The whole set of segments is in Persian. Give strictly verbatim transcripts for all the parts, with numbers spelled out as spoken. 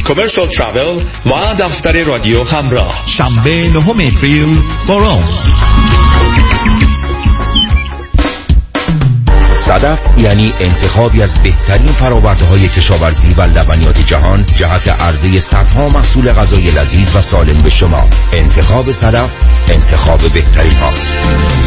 کامرشال ترافل و دفتر رادیو همراه. شنبه نهم اپریل باران. صدف یعنی انتخابی از بهترین فرآورده‌های کشاورزی و لبنیات جهان جهت عرضه صدها محصول غذای لذیذ و سالم به شما. انتخاب صدف انتخاب بهترین هاست.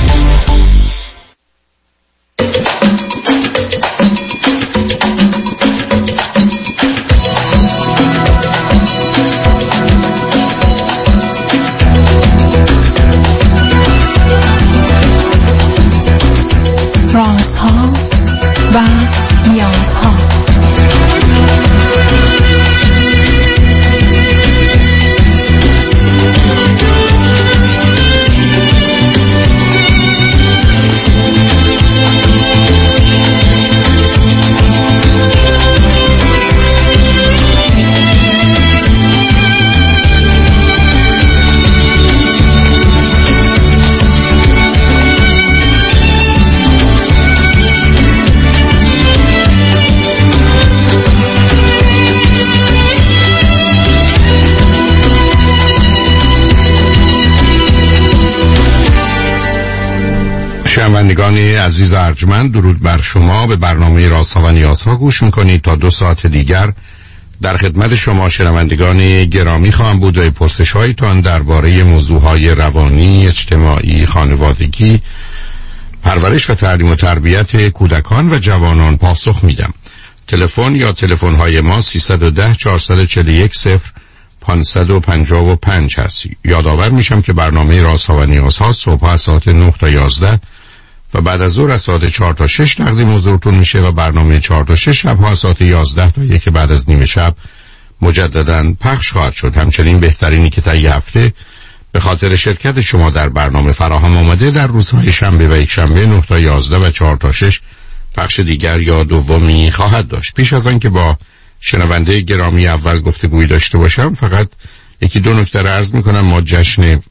رازها و نیازها. شنوندگان عزیز ارجمند، درود بر شما. به برنامه رازها و نیازها گوش میکنید. تا دو ساعت دیگر در خدمت شما شنوندگان گرامی خواهم بود و پرسش هایتان درباره موضوعهای روانی، اجتماعی، خانوادگی، پرورش و تعلیم و تربیت کودکان و جوانان پاسخ میدم. تلفن یا تلفن های ما سیصد و ده چهارصد و چهل و یک صفر پانصد و پنجاه و پنج هستی. یادآور میشم که برنامه رازها و نیازها صبح از ساعت نه تا یازده و بعد از ظهر از ساعت چهار تا شش تقدیم حضورتون میشه و برنامه چهار تا شش شب ها از ساعت یازده تا یک بعد از نیمه شب مجددا پخش خواهد شد. همچنین بهترینی که تا یه هفته به خاطر شرکت شما در برنامه فراهم آمده در روزهای شنبه و یک شنبه نه تا یازده و چهار تا شش پخش دیگر یا دومی خواهد داشت. پیش از آن که با شنونده گرامی اول گفتگویی داشته باشم، فقط یکی دو نکته را عرض میکنم. ما جشن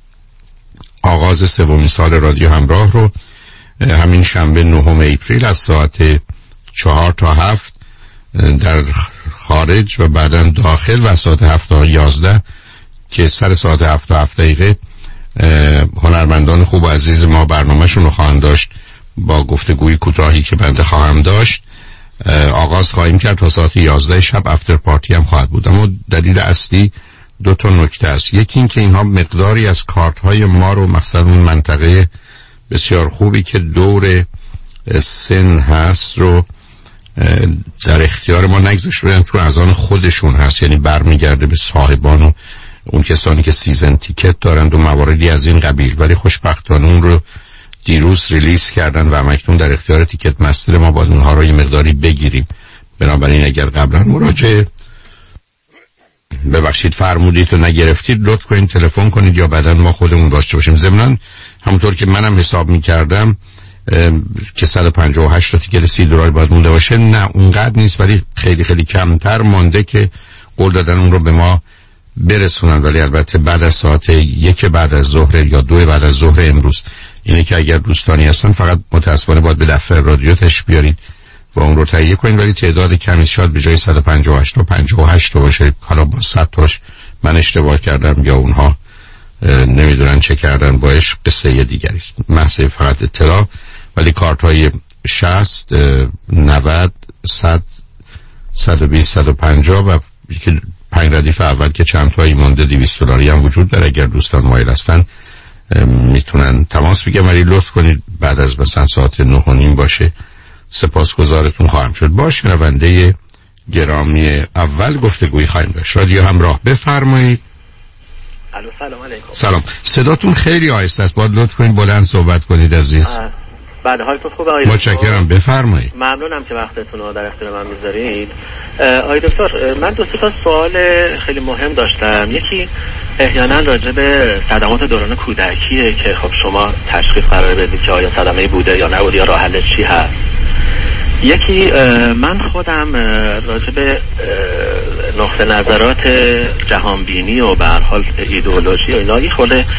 آغاز سومین سال رادیو همراه رو همین شنبه نهم اپریل از ساعت چهار تا هفت در خارج و بعدا داخل و ساعت هفت تا یازده که سر ساعت هفت تا هفت دقیقه هنرمندان خوب و عزیز ما برنامهشون رو خواهند داشت با گفتگوی کوتاهی که بنده خواهم داشت آغاز خواهیم کرد. تا ساعت یازده شب افتر پارتی هم خواهد بود. اما دلیل اصلی دو تا نکته است. یکی این که اینها مقداری از کارت های ما رو مثلا اون منطقه بسیار خوبی که دور سن هست رو در اختیار ما نگذاشته بودن، چون از آن خودشون هست، یعنی برمیگرده به صاحبان و اون کسانی که سیزن تیکت دارند و مواردی از این قبیل. ولی خوشبختانه اون رو دیروز ریلیز کردن و همکنون در اختیار تیکت مستر ما باید اونها رو یه مقداری بگیریم. بنابراین اگر قبلا مراجعه ببخشید فرمودید و نگرفتید، لطف کنید تلفن کنید یا بعداً ما خودمون داشته باشیم. ضمناً همونطور که منم حساب می‌کردم که صد و پنجاه و هشت تا تیکت سی دلار باید مونده باشه، نه اونقدر نیست، ولی خیلی خیلی کمتر مانده که قول دادن اون رو به ما برسونن. ولی البته بعد از ساعت یک بعد از ظهر یا دو بعد از ظهر امروز. اینه که اگر دوستانی هستن فقط متاسفانه باید به دفتر رادیو تشریف بیارید و اون رو تهیه کنید. ولی تعداد کمی شاید به جای صد و پنجاه و هشت تا پنجاه و هشت باشه. حالا با صد تاش من اشتباه کردم یا اونها نمیدونن چه کردن، باش قصه دیگری است. محض فقط اطلاع. ولی کارت های شصت، نود، صد، صد و بیست، صد و پنجاه و که پنج ردیف اول که چند تایی مونده دویست دلاری هم وجود داره. اگر دوستان مایل هستن میتونن تماس بگیرن، ولی لطف کنید بعد از مثلا ساعت نه و نیم باشه. سپاسگزارتون خواهم شد. با شنونده گرامی اول گفتگویی خواهیم داشت. رادیو همراه، بفرمایید. الو سلام علیکم. سلام. صداتون خیلی آهسته است، باید لطف کنید بلند صحبت کنید عزیز. بله حالتون خوبه آقای دکتر؟ متشکرم، بفرمایید. ممنونم که وقتتون رو در اختیار من میذارید. آقای دکتر، من دو سه تا سوال خیلی مهم داشتم. یکی احیانا راجع به صدمات دوران کودکیه که خب شما تشخیص قرار بدید که آیا صدمه بوده یا نبوده یا راه حلش چی هست. یکی من خودم راجع به نقطه نظرات جهانبینی و به هر حال ایدئولوژی و اینا خود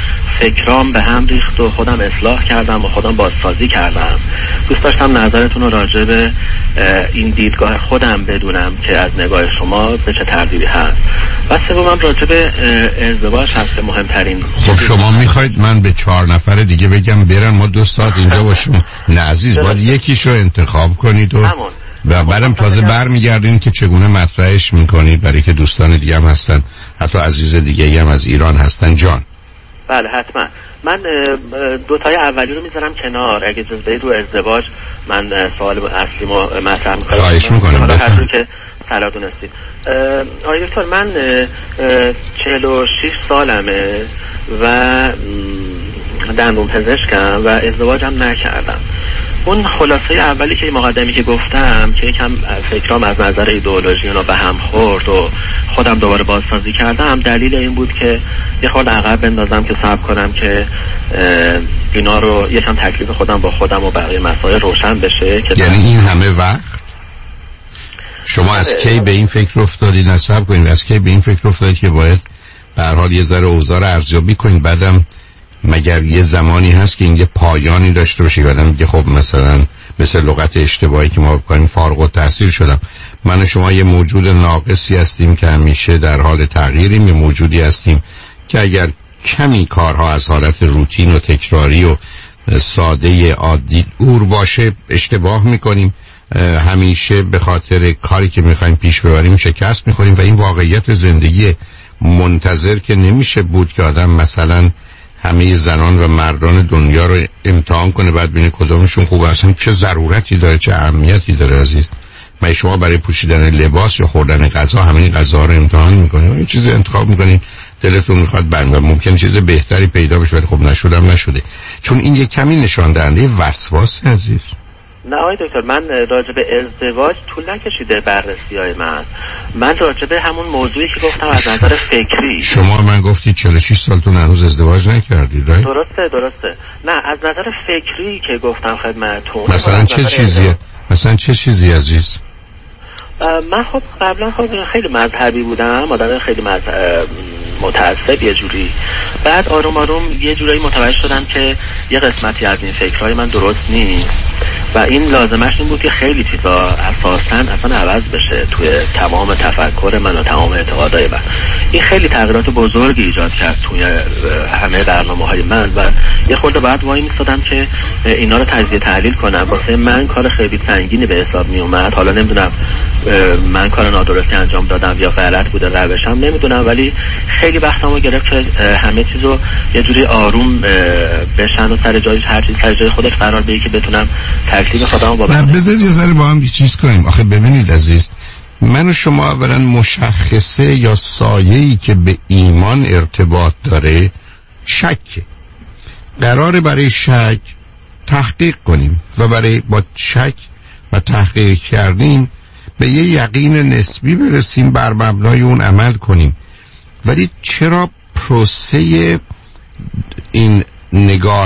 فکرام به هم ریخت و خودم اصلاح کردم و خودم بازسازی کردم. دوست داشتم نظرتون رو راجع به این دیدگاه خودم بدونم که از نگاه شما به چه ترتیبی هست. و سومم راجع به ازدواج هست که مهمترین. خب شما میخواید من به چهار نفر دیگه بگم برن ما دو ساعت اینجا باشیم؟ نه عزیز، باید یکیشو انتخاب کنید و همون. و بعدم تازه برمیگردین که چگونه مطرحش میکنید، برای که دوستان دیگه هم هستن، حتی عزیز دیگه هم از ایران هستن. جان بله حتما. من دو تای اولی رو میذارم کنار، اگه اجازه بدید رو ازدواج من سوال اصلیمو مطرح میکنم. خواهش میکنم. هر جور که صلاح دونستید. آقای دکتر، من چهل و شش سالمه و دندون پزشکم و ازدواجم نکردم. اون خلاصه اولی که مقدمی که گفتم که یکم فکرام از نظر ایدئولوژی اونا به هم خورد و خودم دوباره بازسازی کردم، دلیل این بود که یه خورده عقب بندازم که صبر کنم که اینا رو یکم تکلیف خودم با خودم و بقیه مسائل روشن بشه. که یعنی این همه وقت شما از کی به این فکر افتادید؟ نصب کنید از کی به این فکر افتادید که باید به هر حال یه ذره اوضاع رو ارزیابی کنید؟ بعدم مگر یه زمانی هست که این یه پایانی داشته باشه؟ آدم میگه خب مثلا مثل لغت اشتباهی که ما بکنیم فارغ التحصیل شدم. من و شما یه موجود ناقصی هستیم که همیشه در حال تغییریم، یه موجودی هستیم که اگر کمی کارها از حالت روتین و تکراری و ساده عادی دور باشه اشتباه میکنیم، همیشه به خاطر کاری که میخوایم پیش ببریم شکست میخوریم و این واقعیت زندگی. منتظر که نمیشه بود که آدم مثلا همه زنان و مردان دنیا رو امتحان کنه بعد ببینه کدومشون خوبه. اصلا چه ضرورتی داره، چه اهمیتی داره عزیز؟ ما شما برای پوشیدن لباس یا خوردن غذا همین غذا رو امتحان میکنید، یه چیزی انتخاب میکنید دلتون میخواد بند و ممکن چیز بهتری پیدا بشه ولی خب نشدم نشده، چون این یک کمی نشان دهنده وسواس عزیز. نه آقای دکتر، من راجع به ازدواج طول نکشیده بررسی های من من راجع به همون موضوعی که گفتم از نظر فکری. شما من گفتی چهل و شش سالتون هنوز ازدواج نکردید رایت؟ درسته درسته. نه از نظر فکری که گفتم خدمتتون. مثلا چه چیزیه؟ مثلا چه چیزی عزیز؟ من خب قبلا خب خیلی مذهبی بودم، آدم خیلی مذهب متعصب یه جوری. بعد آروم آروم یه جورایی متوجه شدم که یه قسمتی از این فکرهای من درست نیست و این لازمش این بود که خیلی چیزا اساساً اصلا عوض بشه توی تمام تفکر من و تمام اعتقادهای من. این خیلی تغییرات بزرگی ایجاد کرد توی همه برنامه‌های من و یه خورده بعد وای میستادم که اینا رو تجزیه تحلیل کنم. واسه من کار خیلی سنگینی به حساب می اومد. حالا نمیدونم من کار نادرستی انجام دادم یا غلط بوده روشم، نمیدونم، ولی خیلی وقتمو گرفت که همه چیزو یه جوری آروم بشن و سر جایش هر چیز سر جای خودش قرار بگیره که بتونم تکلیف خودمو با ببینم. بذارید یه ذره با هم یه چیز کنیم. آخه ببینید عزیز، من و شما اولا مشخصه یا سایه‌ای که به ایمان ارتباط داره شکه. قراره برای شک تحقیق کنیم و برای با شک و تحقیق کردیم به یه یقین نسبی برسیم، بر مبنای اون عمل کنیم. ولی چرا پروسه این نگاه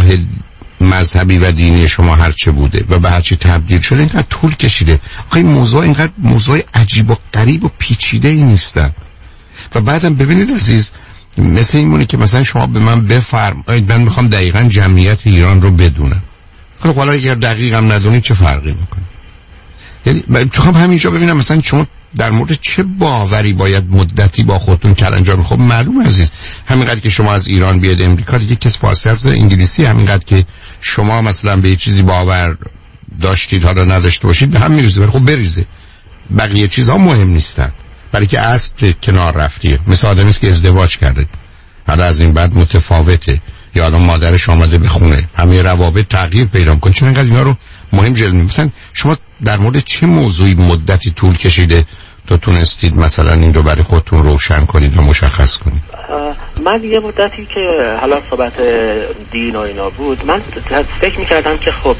مذهبی و دینی شما هرچه بوده و به هرچی تبدیل شده اینقدر طول کشیده؟ آخه این موضوع اینقدر موضوع عجیب و غریب و پیچیده ای نیستن. و بعدم ببینید عزیز، مثل این مونه که مثلا شما به من بفرمایید من میخوام دقیقاً جمعیت ایران رو بدونم. خب حالا اگر دقیقاً ندونید چه فرقی میکنه؟ یعنی میخوام همینجا ببینم مثلا شما در مورد چه باوری باید مدتی با خودتون کلنجار. خب معلوم عزیز، همینقدر که شما از ایران بیاد امریکا دیگه کس فارسی حرف زده انگلیسی، همینقدر که شما مثلا به چیزی باور داشتید حالا نداشته باشید به هم میریزه. ولی خب بریزه، بقیه چیزها مهم نیستن، برای که اصل کنار رفتیه. مثل آدمی است که ازدواج کرده حالا از این بعد متفاوته، یا الان مادرش آمده به خونه، همه روابط تغییر پیدا می‌کنه. چون انقدر اینا رو مهم جلوه. مثلا شما در مورد چه موضوعی مدتی طول کشیده تا تونستید مثلا این رو برای خودتون روشن کنید و مشخص کنید؟ من یه مدتی که حالا صحبت دین و اینا بود، من فکر میکردم که خب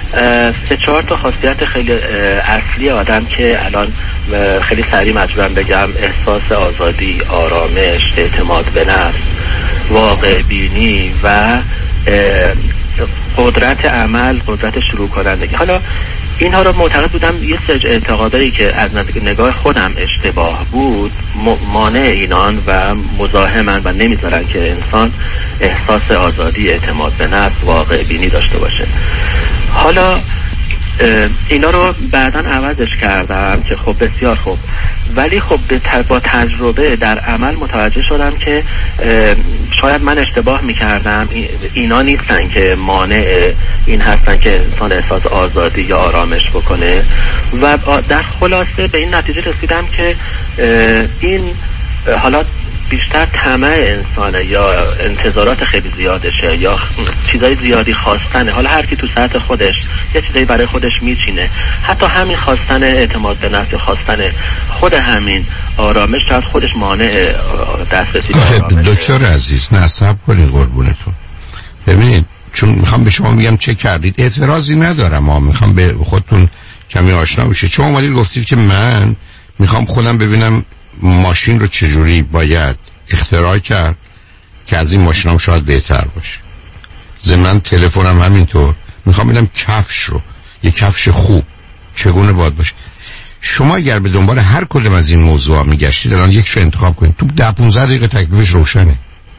سه چهار تا خاصیت خیلی اصلی آدم که الان خیلی سریع مجبورم بگم: احساس آزادی، آرامش، اعتماد به نفس، واقع بینی و قدرت عمل، قدرت شروع کنندگی. حالا اینها رو معتقد بودم یه سری اعتقادایی که از نگاه خودم اشتباه بود مانع اینان و مزاحمن و نمیذارن که انسان احساس آزادی، اعتماد به نفس، واقع بینی داشته باشه. حالا اینا رو بعداً عوضش کردم که خب بسیار خوب، ولی خب با تجربه در عمل متوجه شدم که شاید من اشتباه میکردم. اینا نیستن که مانع این هستن که انسان احساس آزادی یا آرامش بکنه و در خلاصه به این نتیجه رسیدم که این حالا بیشتر طمع انسانه یا انتظارات خیلی زیادشه یا چیزای زیادی خواستنه. حالا هر کی تو سطح خودش یه چیزایی برای خودش میچینه، حتی همین خواستن اعتماد به نفس، خواستن خود همین آرامش شاید خودش مانع دسترسی به آرامش. دکتر عزیز نه صبر کنید قربونتون. ببینید چون میخوام به شما میگم چه کردید، اعتراضی ندارم، ما میخوام به خودتون کمی آشنا بشید. شما اومدید گفتید که من میخوام خودم ببینم ماشین رو چجوری باید اختراع کرد که از این ماشینام شاید بهتر باشه. ضمن تلفنم همینطور، میخوام ببینم کفش رو، یه کفش خوب چگونه باید باشه. شما اگر به دنبال هر کدوم از این موضوعا میگشتید الان یکشو انتخاب کنید، تو ده پانزده دقیقه تکلیفش روشنه.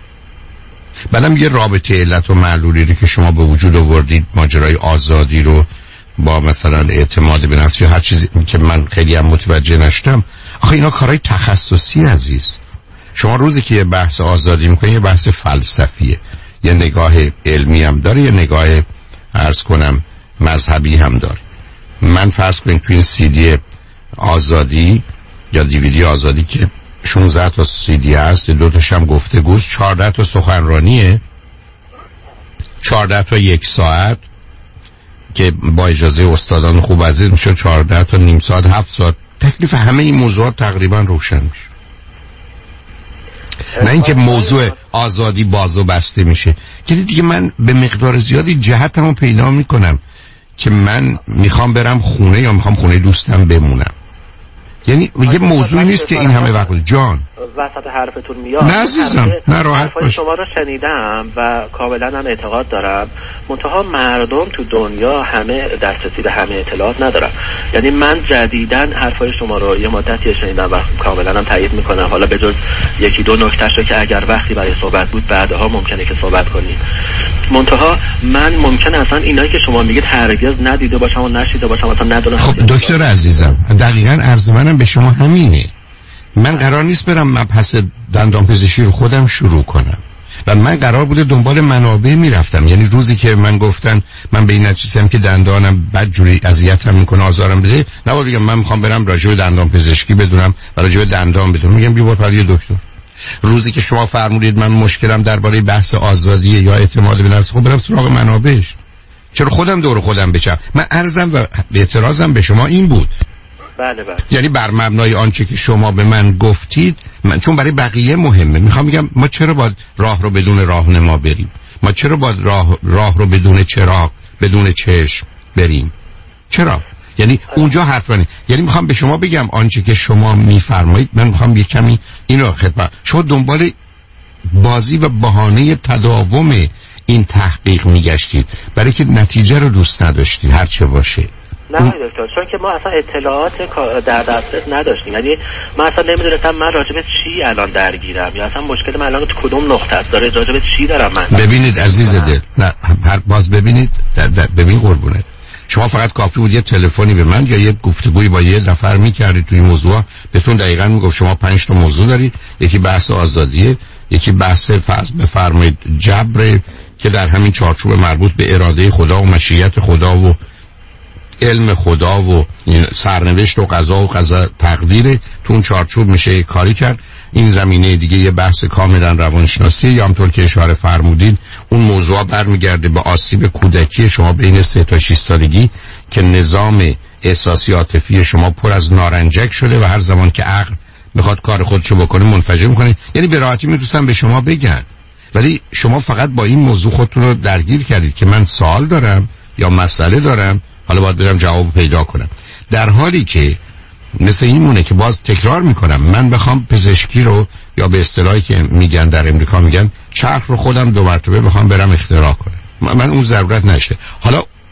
بعدم یه رابطه علت و معلولی رو که شما به وجود آوردید، ماجرای آزادی رو با مثلا اعتماد به نفس یا هر چیزی که من خیلی هم متوجه نشدم، آخه اینا کارهای تخصصی عزیز. شما روزی که یه بحث آزادی میکنید یه بحث فلسفیه، یه نگاه علمی هم داره، یه نگاه عرض کنم مذهبی هم داره. من فرض کنید توی این سی دی آزادی یا دیویدی آزادی که شانزده تا سی دی هست، دو تاش هم گفتگوست، چهارده تا سخنرانیه، چهارده تا یک ساعت که با اجازه استادان خوب عزیز میشه چهارده تا نیم ساعت، هفت ساعت. تکلیف همه این موضوعات تقریبا روشن میشه. نه اینکه موضوع آزادی باز و بسته میشه که دیگه من به مقدار زیادی جهتمو پیدا میکنم که من میخوام برم خونه یا میخوام خونه دوستم بمونم. یعنی یه موضوعی نیست که این همه وقت جان وسط حرفتون میاد. نه عزیزم نه راحت باش. شما رو شنیدم و کاملا هم اعتقاد دارم، منتها مردم تو دنیا همه دسترسی به همه اطلاعات ندارن. یعنی من جدیداً حرفای شما رو یه مدتی شنیدم و کاملا هم تایید میکنم، حالا به جز یکی دو نکتهش رو که اگر وقتی برای صحبت بود بعدها ممکنه که صحبت کنیم. منتها من ممکنه اصلا اینایی که شما میگید هرگز ندیده باشم و نشیده باشم، اصلا ندونم. خب دکتر عزیزم دقیقاً عرض منم به شما همینه. من قرار نیست برم مبحث دندان پزشکی رو خودم شروع کنم و من قرار بوده دنبال منابع میرفتم. یعنی روزی که من گفتن من به این نتیجه‌ام که دندانم بدجوری اذیتم میکنه، آزارم بده، نباید بگم من میخوام برم راجع به دندان پزشکی بدونم و راجع به دندان بدونم. میگم بیا برو یه دکتر. روزی که شما فرمودید من مشکلم درباره بحث آزادی یا اعتماد به نفس، خب برم سراغ منابعش. چرا خودم دور خودم بچم؟ من عرضم و اعتراضم به شما این بود. بله بله. یعنی بر مبنای آنچه که شما به من گفتید، من چون برای بقیه مهمه میخوام بگم ما چرا باید راه رو بدون راهنما بریم؟ ما چرا باید راه راه رو بدون چراغ، بدون چشم بریم؟ چرا؟ یعنی اونجا حرف منه. یعنی میخوام به شما بگم آنچه که شما میفرمایید، من میخوام یه کمی اینو خدمت شما دنبال بازی و بهانه تداوم این تحقیق میگشتید برای که نتیجه رو دوست نداشتید هر چه باشه. نه دکتر، چون که ما اصلا اطلاعات در دسترس نداشتیم. یعنی من اصلا نمیدونستم من راجب چی الان درگیرم یا اصلا مشکل من الان تو کدوم نقطه است، داره راجب چی دارم من. ببینید عزیز دل، نه هر باز ببینید در در ببین قربونت، شما فقط کافی بود یه تلفنی به من یا یه گفتگویی با یه نفر می‌کردید توی موضوع، بهتون دقیقاً میگفت شما پنج تا موضوع دارید، یکی بحث آزادیه، یکی بحث فرض بفرمایید جبر که در همین چارچوب مربوط به اراده خدا و مشیت خدا و علم خدا و سرنوشت و قضا و قضا تقدیر، تو اون چارچوب میشه کاری کرد. این زمینه دیگه یه بحث کاملا روانشناسی، یا همطور که اشاره فرمودید اون موضوع برمیگرده به آسیب کودکی شما بین سه تا شش سالگی که نظام احساسی عاطفی شما پر از نارنجک شده و هر زمان که عقل میخواد کار خودشو بکنه منفجر میکنه. یعنی به راحتی میتونم به شما بگن، ولی شما فقط با این موضوع خودتون رو درگیر کردید که من سوال دارم یا مسئله دارم، حالا باید برم جواب پیدا کنم. در حالی که مثل این مونه که باز تکرار میکنم، من بخوام پزشکی رو یا به اصطلاحی که میگن در امریکا میگن چرخ رو خودم دو مرتبه بخوام برم اختراع کنم، من اون ضرورت نشه. حالا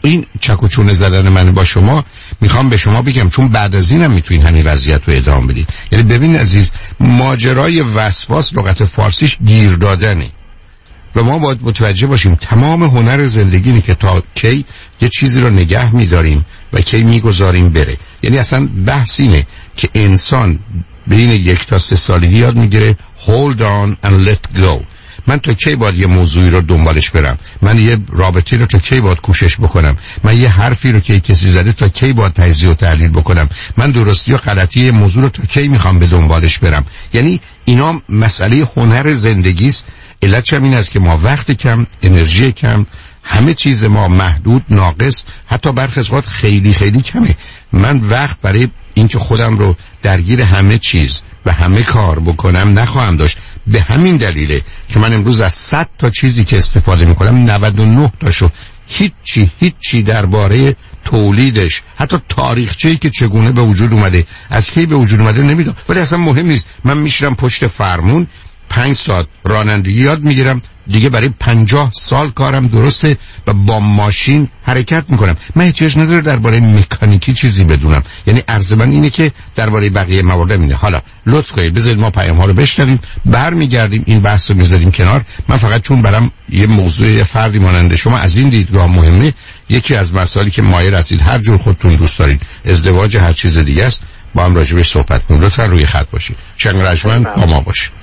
این چک و چونه زدن من با شما میخوام به شما بگم، چون بعد از اینم میتونید همین وضعیت رو ادامه بدید. یعنی ببین عزیز، ماجرای وسواس لغت فارسیش گیر دادنه و ما باید متوجه باشیم تمام هنر زندگی اینه که تا کی یه چیزی رو نگه میداریم و کی میگذاریم بره. یعنی اصلا بحث اینه که انسان بین یک تا سه سالگی یاد میگیره hold on and let go. من تا کی باید یه موضوعی رو دنبالش برم؟ من یه رابطه رو تا کی باید کوشش بکنم؟ من یه حرفی رو که کسی زده تا کی باید تجزیه و تحلیل بکنم؟ من درستی و غلطی یه موضوع رو تا کی میخوام به دنبالش برم؟ یعنی اینا مسئله هنر زندگی است. علتش هم این است که ما وقت کم، انرژی کم، همه چیز ما محدود، ناقص، حتی برخی از اوقات خیلی خیلی کمه. من وقت برای اینکه خودم رو درگیر همه چیز و همه کار بکنم نخواهم داشت. به همین دلیله که من امروز از صد تا چیزی که استفاده میکنم نود و نه تاشو هیچی هیچی درباره تولیدش، حتی تاریخچه‌ای که چگونه به وجود اومده، از کی به وجود اومده نمیدونم. ولی اصلا مهم نیست. من میشرم پشت فرمون پنج ساعت رانندگی یاد میگیرم، دیگه برای پنجاه سال کارم درسته و با ماشین حرکت میکنم. من احتیاج نداره درباره مکانیکی چیزی بدونم. یعنی عرض من اینه که درباره بقیه موارد اینه. حالا لطف کنید بذارید ما پیام ها رو بشنویم، برمیگردیم این بحث رو میذاریم کنار. من فقط چون برام یه موضوع یه فردی مانند شما از این دیدگاه مهمه، یکی از مسائلی که مایل هستید هر جور خودتون دوست دارید، ازدواج هر چیز دیگه است، با هم راجع بهش صحبت کنیم. لطفا روی خط باشید. شنگ رجمن با ما باشید.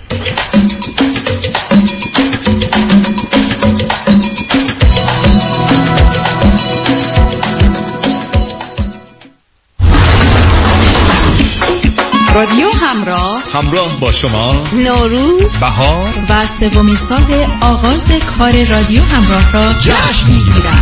رادیو همراه، همراه با شما نوروز، بهار و سومین سال آغاز کار رادیو همراه را جشن می‌گیرد.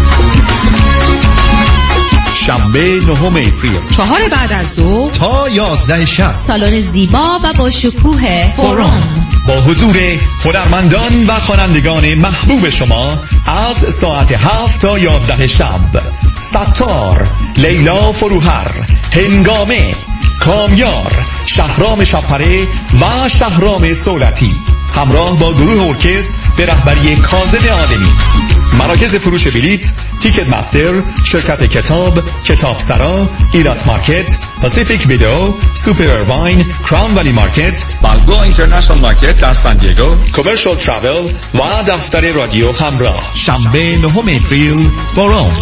شنبه نهم اپریل چهار بعد از ظهر تا یازده شب، سالن زیبا و با شکوه فورم با حضور هنرمندان و خوانندگان محبوب شما از ساعت هفت تا یازده شب. ستار، لیلا فروهر، هنگامه، کامیار، شهرام شپره و شهرام سولتی، همراه با گروه ارکستر به رهبری کاظم عالمی. مراکز فروش بلیت: تیکت مستر، شرکت کتاب، کتاب سرا، ایرات مارکت، پاسیفیک ویدئو، سوپر ارواین، کراون ولی مارکت، بالبوآ اینترنشنال مارکت در سان دیگو، کامرشال ترافل و دفتر رادیو همراه. شنبه نهم اپریل فورم.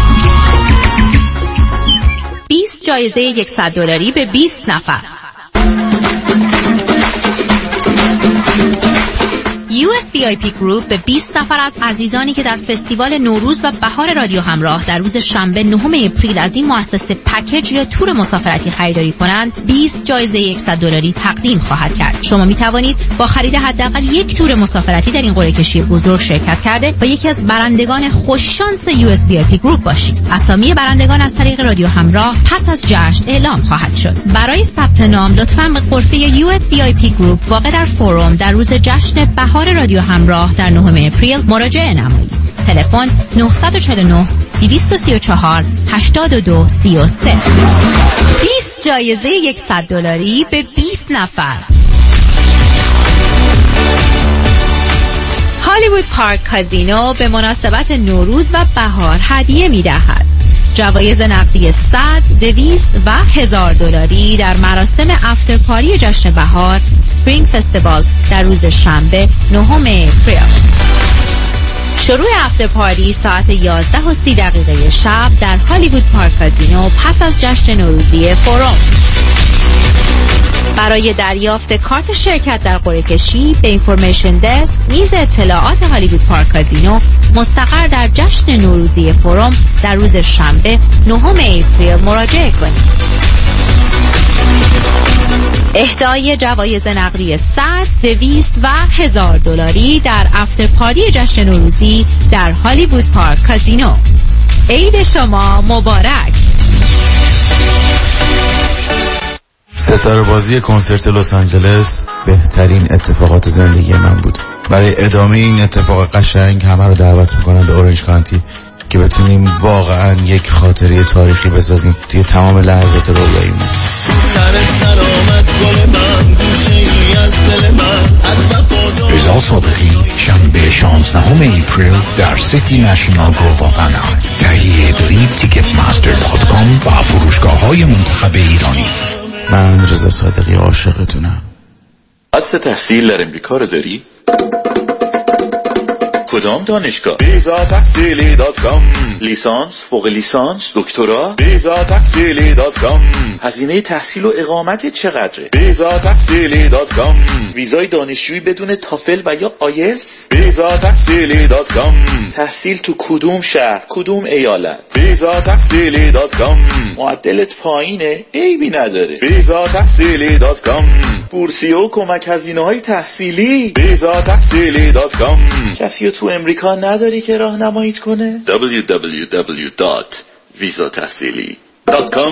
بیست جایزه صد دلاری به بیست نفر. یو اس وی آی پی گروپ به بیست نفر از عزیزانی که در فستیوال نوروز و بهار رادیو همراه در روز شنبه نهم اپریل از این مؤسسه پکیج یا تور مسافرتی خریداری کنند بیست جایزه صد دلاری تقدیم خواهد کرد. شما می توانید با خرید حداقل یک تور مسافرتی در این قرعه کشی بزرگ شرکت کرده و یکی از برندگان خوش شانس یو اس وی آی پی گروپ باشید. اسامی برندگان از طریق رادیو همراه پس از جشن اعلام خواهد شد. برای ثبت نام لطفاً به غرفه یو اس وی آی پی گروپ واقع در فورم در روز جشن بهار رادیو همراه در نهم اپریل مراجعه نمایید. تلفن نه چهار نه دو سه چهار هشت دو سه سه. بیست جایزه صد دلاری به بیست نفر. هالیوود پارک کازینو به مناسبت نوروز و بهار هدیه می‌دهد. جوایز نقدی صد، دویست و هزار دلاری در مراسم افتر پاری جشن بهار سپرینگ فستیوال در روز شنبه نهم اپریل. شروع افتر پاری ساعت یازده و سی دقیقه شب در هالیوود پارک کازینو پس از جشن نوروزی فورم. برای دریافت کارت شرکت در قرعه کشی به اینفورمیشن دسک میز اطلاعات هالیوود پارک کازینو مستقر در جشن نوروزی فورم در روز شنبه نهم اپریل مراجعه کنید. اهدای جوایز نقدی صد، دویست و هزار دلاری در افتر پاری جشن نوروزی در هالیوود پارک کازینو. عید شما مبارک. ستاره بازی کنسرت لس آنجلس بهترین اتفاقات زندگی من بود. برای ادامه این اتفاق قشنگ همه رو دعوت میکنم به اورنج کانتی که بتونیم واقعا یک خاطره تاریخی بسازیم توی تمام لحظات رویاییمون. رضا صادقی شنبه شانزده بیست و نه اپریل در سیتی نشنال گروو آف آناهایم. تهیه دارید تیکت ماستر دات کام و فروشگاه های منتخب ایرانی. من رضا صادقی عاشقتونم. قصد تحصیل در امریکا رو داری؟ کدام دانشگاه؟ بیزا تحصیلی دات کام. لیسانس، فوق لیسانس، دکترا؟ بیزا تحصیلی دات کام. هزینه تحصیل و اقامت چقدره؟ بیزا تحصیلی دات کام. ویزای دانشجویی بدون تافل و یا آیلتس؟ بیزا تحصیلی دات کام. تحصیل تو کدوم شهر، کدوم ایالت؟ بیزا تحصیلی دات کام. معدلت پایینه؟ عیبی نداره. بیزا تحصیلی دات کام. بورسیه و کمک هزینه‌های تحصیلی؟ بیزا تحصیلی دات کام. کسی تو امریکا نداری که راهنماییت کنه؟ دبلیو دبلیو دبلیو دات ویزا تحصیلی دات کام.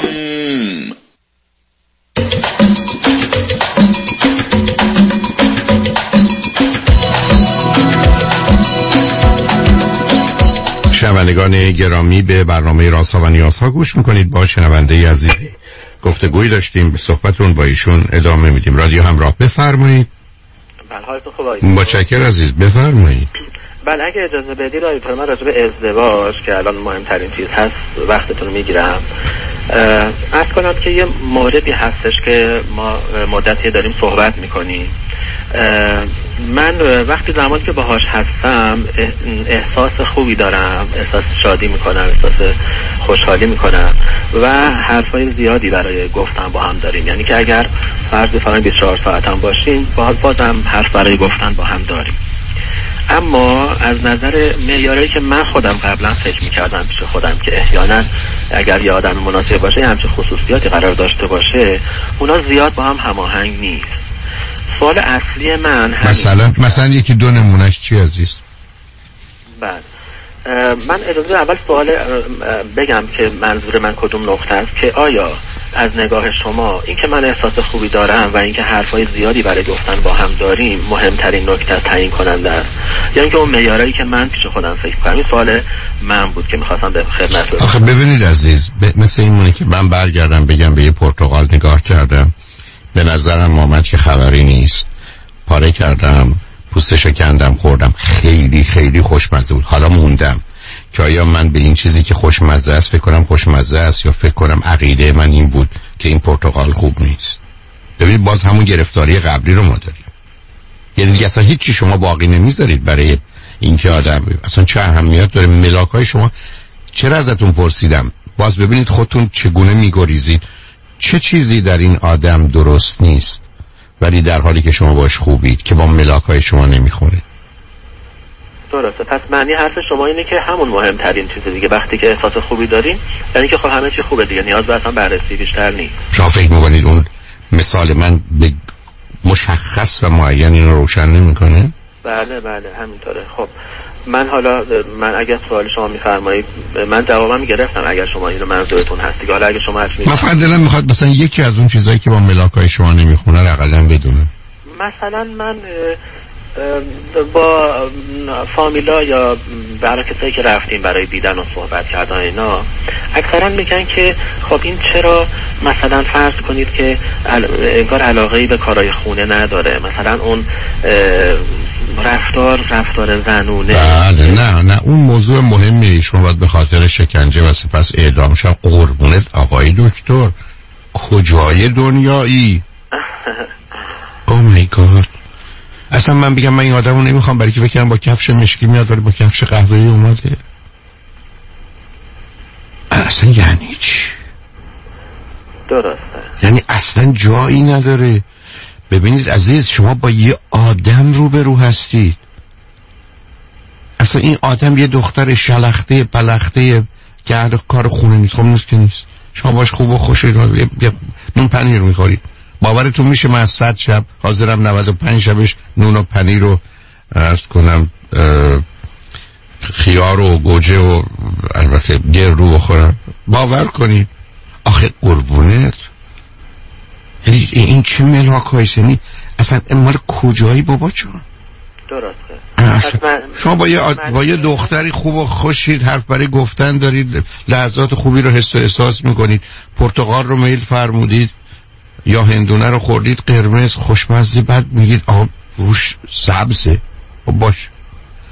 شنوندگان گرامی، به برنامه رازها و نیازها گوش میکنید. با شنونده عزیزی گفتگویی داشتیم، به صحبتون با ایشون ادامه میدیم. رادیو همراه، بفرمایید. بله، حالتون خوبه؟ متشکرم عزیز، بفرمایید. بله، اگه اجازه بدید رای پر من راجع به ازدواج که الان مهمترین چیز هست وقتتون رو میگیرم. عرض کنم که یه موردی هستش که ما مدتی داریم صحبت میکنیم. من وقتی زمانی که باهاش هستم احساس خوبی دارم، احساس شادی میکنم، احساس خوشحالی میکنم و حرفای زیادی برای گفتن با هم داریم. یعنی که اگر فرض بفرمایید بیست و چهار ساعت هم باشیم باز بازم حرف برای گفتن با هم داریم. اما از نظر معیاری که من خودم قبلا فکر میکردم پیش خودم که احیانا اگر یه آدم مناسب باشه همچه خصوصیاتی قرار داشته باشه، اونا زیاد با هم هماهنگ نیست. سوال اصلی من مثلا مثلا یکی دو نمونهش چی عزیز؟ بله، من اجازه اول سوال بگم که منظور من کدوم نقطه است، که آیا از نگاه شما این که من احساس خوبی دارم و اینکه حرفای زیادی برای گفتن با هم داریم مهمترین نکته تعیین کننده است، یا اینکه اون معیارایی که من پیش خودم فکر کنم؟ این سوال من بود که می‌خواستم به خدمت برسونم. آخه ببینید عزیز، ب... مثل این مونه که من برگردم بگم به یه پرتقال نگاه کردم، به نظرم آمد که خبری نیست، پاره کردم، پوستشو کندم، خوردم، خیلی خیلی خوشمزه بود. حالا موندم که آیا من به این چیزی که خوشمزه است فکر کنم خوشمزه است یا فکر کنم عقیده من این بود که این پرتقال خوب نیست. ببینید باز همون گرفتاری قبلی رو ما داریم. یعنی دیگه اصلا هیچی شما باقی نمیذارید برای اینکه آدم اصلا چه اهمیت داره ملاکای شما. چرا ازتون پرسیدم؟ باز ببینید خودتون چگونه میگریزید. چه چیزی در این آدم درست نیست ولی در حالی که شما باش خوبید که با ملاکای شما نمیخونه؟ درسته. پس معنی حرف شما اینه که همون مهمترین چیز دیگه وقتی که احساس خوبی داریم یعنی که خب همه چی خوبه دیگه، نیاز به اصلا بررسی بیشتر نیست. شما فکر میکنید اون مثال من به مشخص و معین اینو روشن نمیکنه؟ بله بله همینطوره. خب من حالا من اگر سوال شما میفرمایید من جوابم گرفتم اگر شما اینو منظورتون هست دیگه. حالا اگه شما حرف میزنید من دلم میخواد مثلا یکی از اون چیزایی که با ملاکای شما نمیخونه رو حداقل بدونم. مثلا من با فامیلا یا برای کسایی که رفتیم برای دیدن و صحبت کردن اینا اکثرا میگن که خب این چرا مثلا فرض کنید که انگار علاقه‌ای به کارهای خونه نداره، مثلا اون رفتار رفتار زنونه. بله نه نه اون موضوع مهمیه. شما باید به خاطر شکنجه و سپس اعدام شد. قربونت آقای دکتر کجای دنیایی؟ او مای گاد. اصلا من بگم من این آدم رو نمیخوام برای که بکنم با کفش مشکی میاد ولی با کفش قهوه‌ای اومده. اصلا یعنی چی؟ درسته. یعنی اصلا جایی نداره. ببینید عزیز شما با یه آدم روبرو هستید. اصلا این آدم یه دختر شلخته پلخته که هر کار خونه نیست. خب نیست که نیست. شما باش خوب و خوشید یه نون پنیر میخورید. باورتون میشه من از صد شب حاضرم نود و پنج شبش نون و پنیر رو عرض کنم خیار و گوجه و البته گردو بخورم؟ باور کنید. آخه قربونت یعنی این چه ملاک هایست؟ یعنی اصلا مال کجایی بابا جون؟ درسته. شما با یه, آد... با یه دختری خوب و خوشید، حرف برای گفتن دارید، لحظات خوبی رو حس و احساس میکنید، پرتقال رو میل فرمودید یا هندونه رو خوردید قرمز خوشمزه، بعد میگید آقا روش سبزه. باش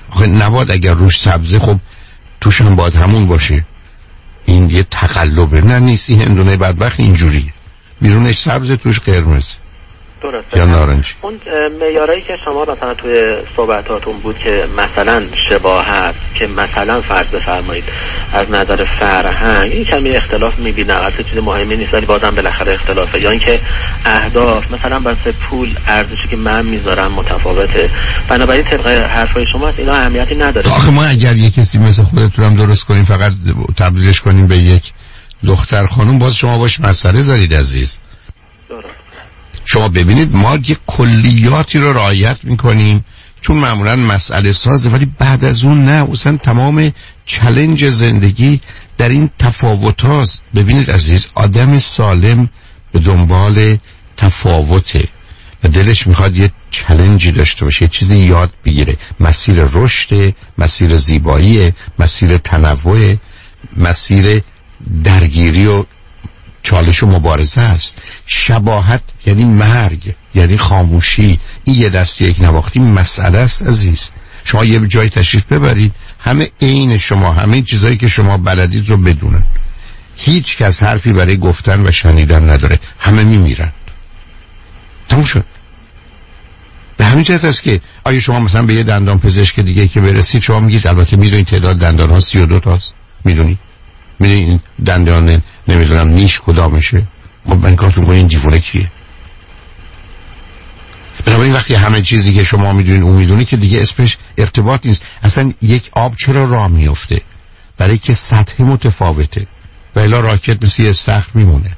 آخه نباید اگر روش سبزه خب توش هم باید همون باشه. این یه تقلبه. نه نیست، این هندونه بدبخت اینجوریه، بیرونش سبز توش قرمز درسته یا نارنجی. اون معیارایی که شما مثلا توی صحبتاتون بود که مثلا شباهت، که مثلا فرض بفرمایید از نظر فرهنگ این کمی اختلاف میبینه، البته چیز مهمی نیست ولی بازم بالاخره اختلافه، یا اینکه اهداف مثلا واسه پول ارزشی که من میذارم متفاوته، بنابراین طبق حرفای شما اینا اهمیتی نداره. آخه ما اگر یک کسی مثل خودتون هم درست کنیم فقط تبدیلش کنیم به یک دختر خانم، باز شما باش مسئله دارید عزیز. درست. شما ببینید ما یک کلیاتی رو رعایت میکنیم چون معمولا مسئله سازه، ولی بعد از اون نه، اصلا تمام چالش زندگی در این تفاوت هاست. ببینید عزیز، آدم سالم به دنبال تفاوته و دلش میخواد یه چالنجی داشته باشه، یه چیزی یاد بگیره، مسیر رشد، مسیر زیبایی، مسیر تنوع، مسیر درگیری و چالش و مبارزه است. شباهت یعنی مرگ، یعنی خاموشی. این یه دستی یک نواختی مسئله است عزیز. شما یه جای تشریف ببرید، همه عین شما همه چیزایی که شما بلدید رو بدونن، هیچ کس حرفی برای گفتن و شنیدن نداره، همه میمیرن. تموم شد. به همین جهت است که آیا شما مثلا به یه دندان پزشک دیگه که برسید شما میگید البته میدونید تعداد دندان ها سی و دو تاست، میدونید میدونید این دندان نمیدونم نیش کدامشه، خب من کارتون کنید این دیوونه کیه؟ بنابراین وقتی همه چیزی که شما میدونید اون میدونی که دیگه اسمش ارتباط نیست. اصلا یک آب چرا راه میفته؟ برای که سطح متفاوته و الا راکت مثل یه استخر میمونه.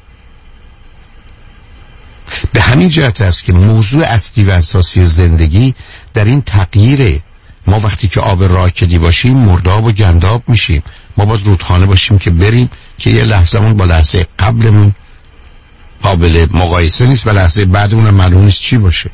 به همین جهت است که موضوع اصلی و اساسی زندگی در این تغییره. ما وقتی که آب راکدی باشیم مرداب و گنداب میشیم. ما باید رودخانه باشیم که بریم که یه لحظه‌مون با لحظه قبلمون قابل مقایسه نیست و لحظه بعدمون هم معلوم نیست چی باشه.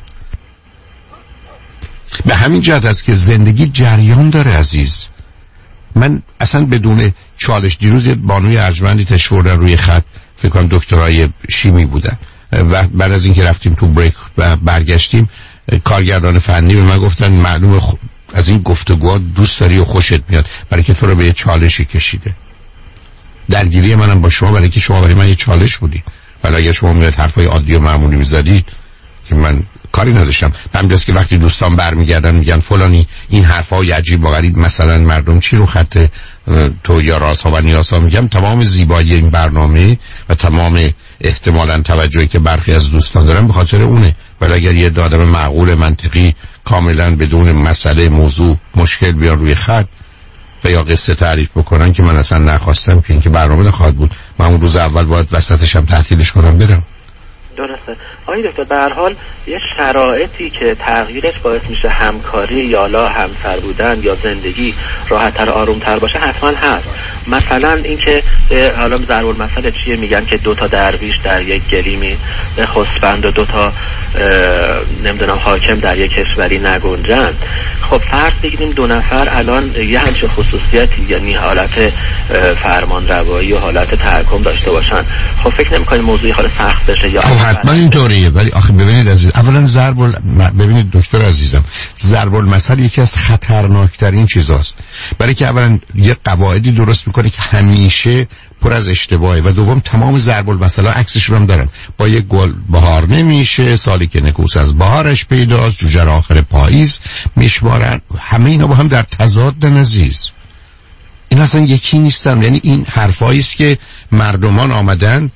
به همین جهت است که زندگی جریان داره عزیز. من اصلا بدون چالش، دیروز یه بانوی ارجمندی تشریف روی خط، فکر کنم دکترای شیمی بودن، و بعد از اینکه رفتیم تو بریک و برگشتیم کارگردان فنی به من گفتن معلومه خ... از این گفتگوها دوست داری و خوشت میاد برای که تو رو به یه چالشی کشیده. درگیری منم با شما برای که شما برای من یه چالش بودی، ولی اگه شما میاد حرفای عادی و معمولی میزدید که من کاری نداشتم. همینجاست که وقتی دوستان برمیگردن میگن فلانی این حرفای عجیب و غریب مثلا مردم چی رو خط تو یا رازها و نیازها، میگم تمام زیبایی این برنامه و تمام احتمالاً توجهی که برخی از دوستان دارن به خاطر اونه. ولی اگر یه آدم معقول منطقی کاملا بدون مسئله موضوع مشکل بیان روی خط و یا قصه تعریف بکنن که من اصلا نخواستم که اینکه برنامه نخواهد بود، من اون روز اول باید وسطش هم تعطیلش کنم برم. درسته. آقای دکتر به هر حال یه شرایطی که تغییرش باعث میشه همکاری یا لا همسر بودن یا زندگی راحت‌تر آروم‌تر باشه حتما هست. مثلا اینکه حالا ضرب المثل چیه میگن که دو تا درویش در یک گلیمی خسبند و دو تا نمیدونم حاکم در یک کشوری نگنجند. خب فرض بگیریم دو نفر الان یه همچین خصوصیتی یعنی حالت فرمان روایی و حالت تحکم داشته باشن، خب فکر نمی‌کنید موضوعی خاله سخت بشه یا خب حتما اینطوریه. ولی آخه ببینید عزیز، اولا ضرب ال... ببینید دکتر عزیزم، ضرب المثل یکی از خطرناکترین چیزاست، برای که اولا یه قواعدی درست میکنه که همیشه پر از اشتباهه و دوم تمام ضرب المثل ها عکسش رو هم دارن. با یک گل بهار نمیشه، سالی که نکوس از بهارش پیداست، جوجه آخر پاییز میشمارن. همه اینا با هم در تضادن عزیز، این اصلا یکی نیستن. یعنی این حرفایی است که مردمان آمدن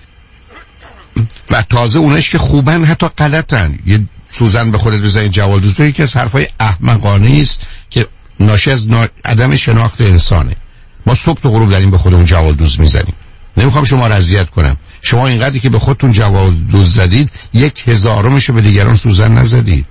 و تازه اونش که خوبن حتی غلطن. یه سوزن به خودت بزنی جوالدوز، یکی از حرفای احمقانه است که ناشی از نا... عدم شناخت انسانه. ما صبح تا غروب داریم به خودمون جوالدوز میزنیم. نمیخوام شما رو اذیت کنم، شما اینقدری که به خودتون جوالدوز زدید یک هزارمش رو به دیگران سوزن نزدید.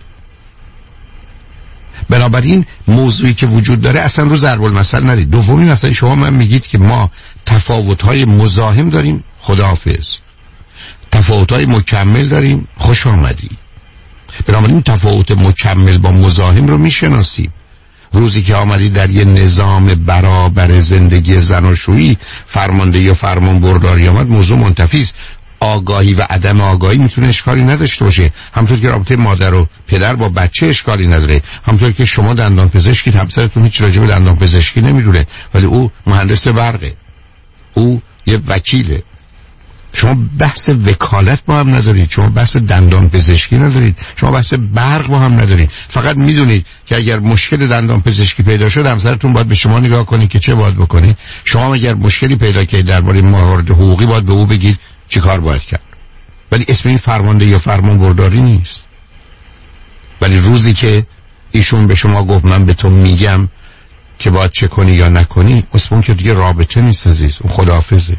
بنابراین موضوعی که وجود داره اصلا رو ضرب المثل ندید. دومی مثلا شما من میگید که ما تفاوت‌های مزاحم داریم، خداحافظ. تفاوت‌های مکمل داریم، خوش آمدی. بنابراین تفاوت مکمل با مزاحم رو میشناسیم. روزی که آمدی در یه نظام برابر زندگی زناشویی فرماندهی و فرمان برداری آمد، موضوع منتفی است. آگاهی و عدم آگاهی میتونه اشکالی نداشته باشه. همونطور که رابطه مادر و پدر با بچه اشکالی نداره، همونطور که شما دندان پزشکی همسرتون هیچ راجع به دندان پزشکی نمیدونه ولی او مهندس برقه، او یه وکیله. شما بحث وکالت با هم ندارید، شما بحث دندان پزشکی ندارید، شما بحث برق با هم ندارید. فقط میدونید که اگر مشکل دندان پزشکی پیدا شد همسرتون باید به شما نگاه کنید که چه باید بکنید. شما اگر مشکلی پیدا کردید درباره موارد حقوقی باید به او بگید چی کار باید کرد. ولی اسم این فرمانده یا فرمان برداری نیست. ولی روزی که ایشون به شما گفت من به تو میگم که باید چه کنی یا نکنی، اسم اون که دیگه رابطه نیست عزیز، اون خداحافظه.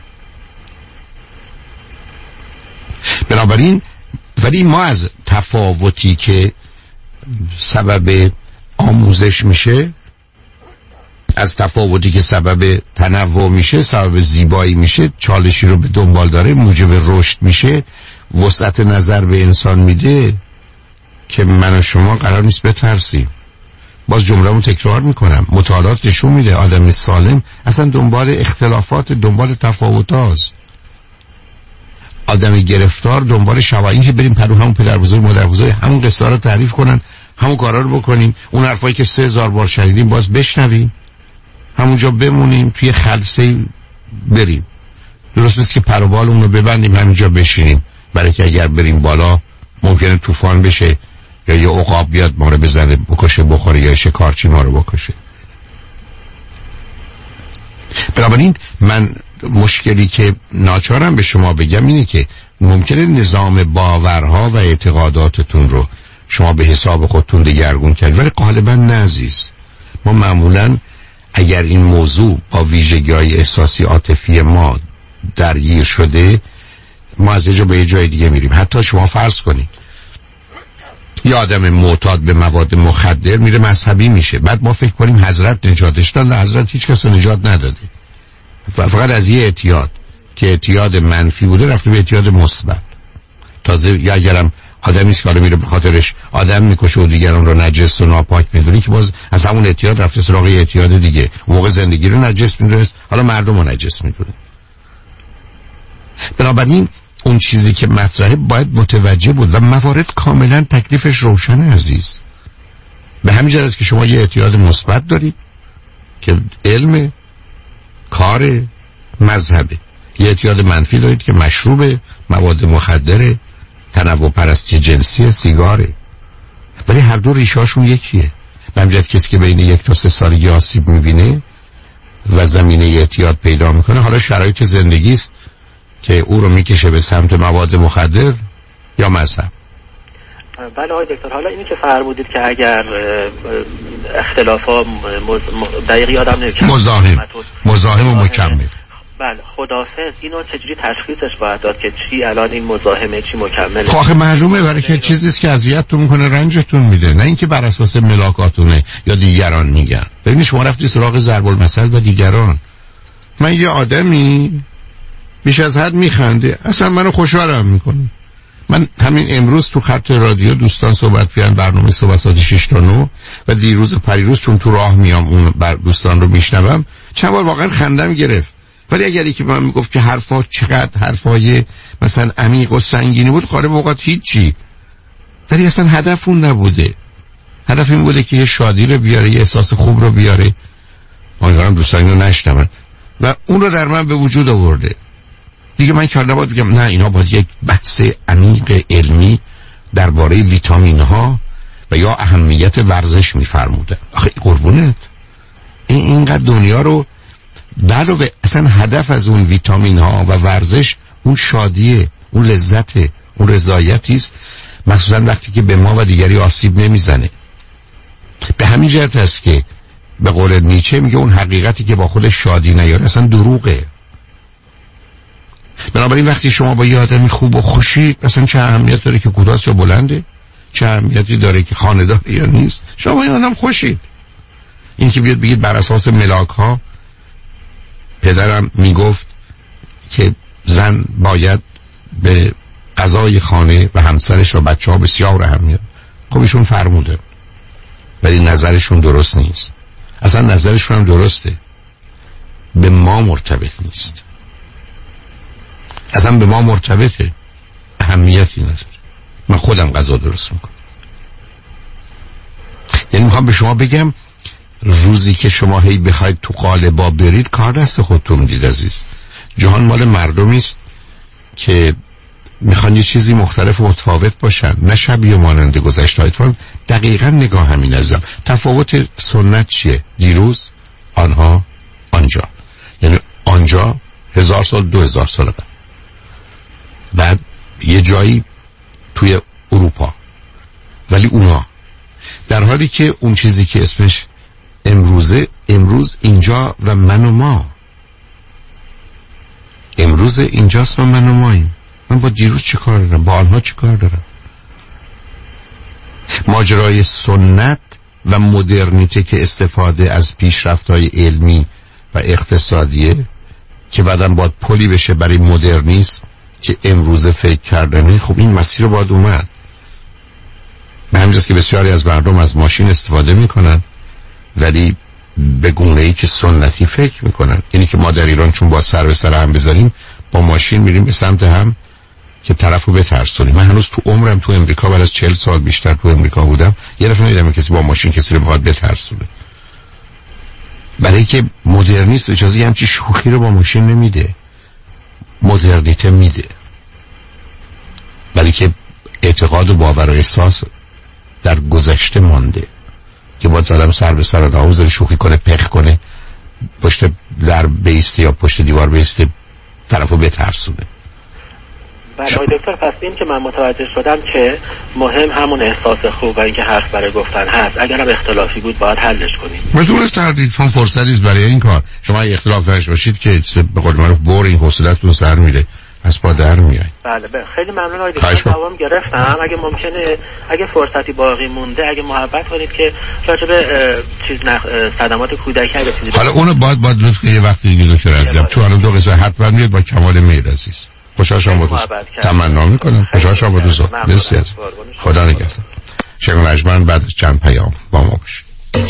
بنابراین ولی ما از تفاوتی که سبب آموزش میشه، از تفاوتی که سبب تنوع میشه، سبب زیبایی میشه، چالشی رو به دنبال داره، موجب رشد میشه، وسعت نظر به انسان میده که من و شما قرار نیست بترسیم. باز جمله‌مو تکرار میکنم، مطالعات نشون میده آدم سالم اصلا دنبال اختلافات، دنبال تفاوتاست. آدم گرفتار دنبال شواهدی که بریم پرو همون پدر بزرگ مادر بزرگ همون قصه رو تعریف کنن، همون کارا رو بکنیم، اون حرفایی که سه هزار بار شنیدیم باز بشنویم، همونجا بمونیم، توی خلسه بریم. درست مثل که پر و بال اون رو ببندیم همینجا بشینیم، برای که اگر بریم بالا ممکنه طوفان بشه یا یه عقاب بیاد ما رو بزنه بکشه بخوره یا شکارچی ما رو بکشه. بنابراین من مشکلی که ناچارم به شما بگم اینه که ممکنه نظام باورها و اعتقاداتتون رو شما به حساب خودتون دگرگون کرد، ولی غالبا نه عزیز. ما معمولا اگر این موضوع با ویژگی‌های احساسی عاطفی ما درگیر شده، ما از یه جا به یه جای دیگه میریم. حتی شما فرض کنید یه آدم معتاد به مواد مخدر میره مذهبی میشه، بعد ما فکر کنیم حضرت نجاتش داد. حضرت هیچ کس رو نجات نداده، فقط از یه اعتیاد که اعتیاد منفی بوده رفته به اعتیاد مثبت. تازه یا اگرم آدمی است که حالا میره به خاطرش آدم میکشه و دیگران رو نجس و ناپاک میدونه، که باز از همون اعتیاد رفته سراغ اعتیاد دیگه، موقع زندگی رو نجس میدونه، حالا مردم رو نجس میدونه. بنابراین اون چیزی که مطرحه باید متوجه بود و موارد کاملا تکلیفش روشنه عزیز. به همین جهت است که شما یه اعتیاد مثبت دارید که علم، کار، مذهبه. یه اعتیاد منفی دارید که مشروب، مواد مخدره، تنوع پرستی جنسی، سیگاره. ولی هر دو ریشه‌هاشون یکیه. به همین جهت کسی که بین یک تا سه سالگی آسیب میبینه و زمینه اعتیاد پیدا میکنه، حالا شرایط زندگی است که او رو میکشه به سمت مواد مخدر یا مذهب. بله آقای دکتر، حالا اینی که فرمودید که اگر اختلافا دقیقی آدم نمی‌کنه مزاحم مزاحم و مکمل، بله خداحافظ، اینو چجوری تشخیصش باید داد که چی الان این مزاحمه چی مکمله؟ خب آخه معلومه برای که چیزیست که اذیتتون میکنه، رنجتون میده، نه اینکه بر اساس ملاکاتونه یا دیگران میگن. ببینید شما رفتی سراغ ضرب المثل و دیگران. من یه آدمی بیش از حد میخنده، اصلا منو خوشحالم میکنه. من همین امروز تو خط رادیو دوستان صحبت کردن، برنامه صبح ساعت شش تا نه، و دیروز و پریروز چون تو راه میام اون بر دوستان رو میشنوم چند بار واقعا خندم گرفت. ولی اگر یکی به من میگفت که حرفا چقدر حرفای مثلا عمیق و سنگینی بود، خاله موقعات هیچی، ولی اصلا هدف اون نبوده. هدف این بوده که یه شادی رو بیاره، یه احساس خوب رو بیاره، امیدوارم دوستان رو نشنون، و اون رو در من به وجود آورده. دیگه من که نباید بگم نه اینا باید یک بحث عمیق علمی درباره ویتامین ها و یا اهمیت ورزش میفرمودن. آخه قربونت این اینقدر دنیا رو علاوه اصلا هدف از اون ویتامین ها و ورزش اون شادیه، اون لذته، اون رضایتی است، مخصوصا وقتی که به ما و دیگری آسیب نمیزنه. به همین جهت است که به قول نیچه میگه اون حقیقتی که با خودش شادی نیاره اصلا دروغه. بنابراین وقتی شما با یه آدمی خوب و خوشی، اصلا چه اهمیت داره که کوتاست یا بلنده، چه اهمیتی داره که خانه داره یا نیست، شما با این آدم خوشید. این که بیاد بگید بر اساس ملاک ها پدرم میگفت که زن باید به غذای خانه و همسرش و بچه ها بسیار اهمیت، خب ایشون فرموده، ولی نظرشون درست نیست. اصلا نظرشون هم درسته، به ما مرتبط نیست. اصلا به ما مرتبطه، اهمیتی نداره. من خودم غذا درست میکنم. یعنی میخوام به شما بگم روزی که شما هی بخواید تو قالبا برید کار دست خودتون دید عزیز. جهان مال مردمی است که میخوان یه چیزی مختلف و متفاوت باشن، نه شبیه مانند گذشته هایتون. دقیقا نگاه همین عزیزم. تفاوت سنت چیه؟ دیروز، آنها، آنجا. یعنی آنجا هزار سال، دو هزار سال بعد، بعد یه جایی توی اروپا، ولی اونا، در حالی که اون چیزی که اسمش امروزه، امروز اینجا و من و ما، امروز اینجاست و من و ماییم. من با دیروز چه کار دارم؟ با آنها چه کار دارم؟ ماجرای سنت و مدرنیته که استفاده از پیشرفت‌های علمی و اقتصادیه که بعداً باید پلی بشه برای مدرنیسم که امروزه فکر کردنه، خب این مسیر رو باید اومد. به همینجاست که بسیاری از مردم از ماشین استفاده میکنن ولی به گونه‌ای که سنتی فکر میکنن. یعنی که ما در ایران چون با سر به سر هم بذاریم با ماشین میریم به سمت هم که طرفو بترسونیم. من هنوز تو عمرم تو امریکا بعد از چهل سال بیشتر تو امریکا بودم، یه دفعه ندیدم کسی با ماشین کسی رو بخواد بترسونه. برای که مدرنیست اجازه همچی شوخی رو با ماشین نمیده، مدرنیته میده. برای که اعتقاد و باور و احساس در گذشته مانده که باید آدم سر به سر آدم بذاره شوخی کنه، پخ کنه، پشت در بیسته یا پشت دیوار بیسته طرفو بترسونه. بله آقای دکتر، پس این که من متوجه شدم که مهم همون احساس خوب و اینکه حرف برای گفتن هست، اگرم اختلافی بود باید حلش کنیم. بدون تردید فون فرصتی برای این کار. شما اختلاف داشته باشید که به قول معروف بورینگ حوصله‌تون سر میره، از پا در میای. بله بله خیلی ممنون آقای دکتر، جواب گرفتم. اگه ممکنه اگه فرصتی باقی مونده اگه محبت کنید که راجع به چیز نخ... صدمات کودکی اگه چیزی حالا اونو باید باید لطفا یه وقتی دیگه دکتر عزیزم، چون الان دو قسمت حتما میاد با کمال میل عزیز. خوشحال شدم با دوست تمنا میکنم. خوشحال شدم با دوست. مرسی از خدا نگهدار. شنگ رجمن بعد چند پیام با ما باشید.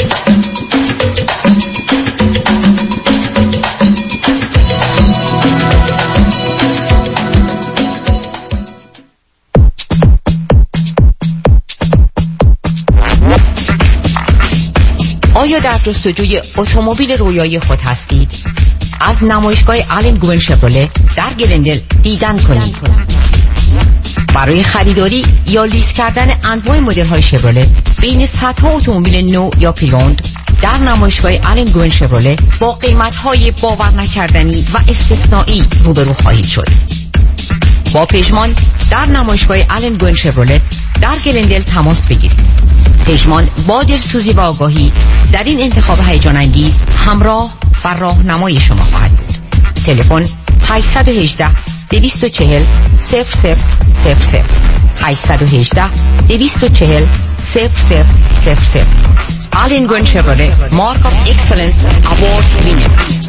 آیا در جستجوی اتومبیل رویایی خود هستید؟ از نمایشگاه آلن گوون شفرله در گلندل دیدن کنید. برای خریداری یا لیز کردن انواع مدل‌های شفرله بین صدها اتومبیل نو یا پریوند در نمایشگاه آلن گوون شفرله با قیمت‌های باور نکردنی و استثنایی روبرو خواهید شد. با پژمان در نمایشگاه آلن گوون شفرله در گلندل تماس بگیرید. پژمان با دلسوزی و آگاهی در این انتخاب هیجان انگیز همراه و راهنمای شما خواهد بود. تلفن هشت یک هشت دو چهار صفر صفر صفر صفر هشت یک هشت دو چهار صفر صفر صفر صفر. آلن گوون شفرله مارک آف اکسلنس اوارد وینر.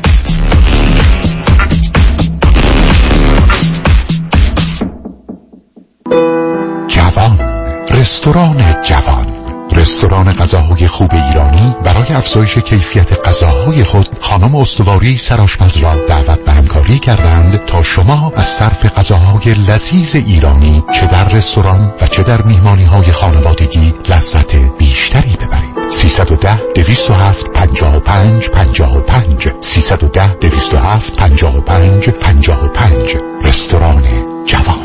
جوان، رستوران جوان، رستوران غذاهای خوب ایرانی برای افزایش کیفیت غذاهای خود خانم استواری سرآشپز را دعوت به همکاری کردند تا شما از صرف غذاهای لذیذ ایرانی چه در رستوران و چه در میهمانی‌های خانوادگی لذت بیشتری ببرید. سیصد و ده دویست و هفت پنجاه و پنج پنجاه و پنج سیصد و ده دویست و هفت پنجاه و پنج پنجاه و پنج. رستوران جوان.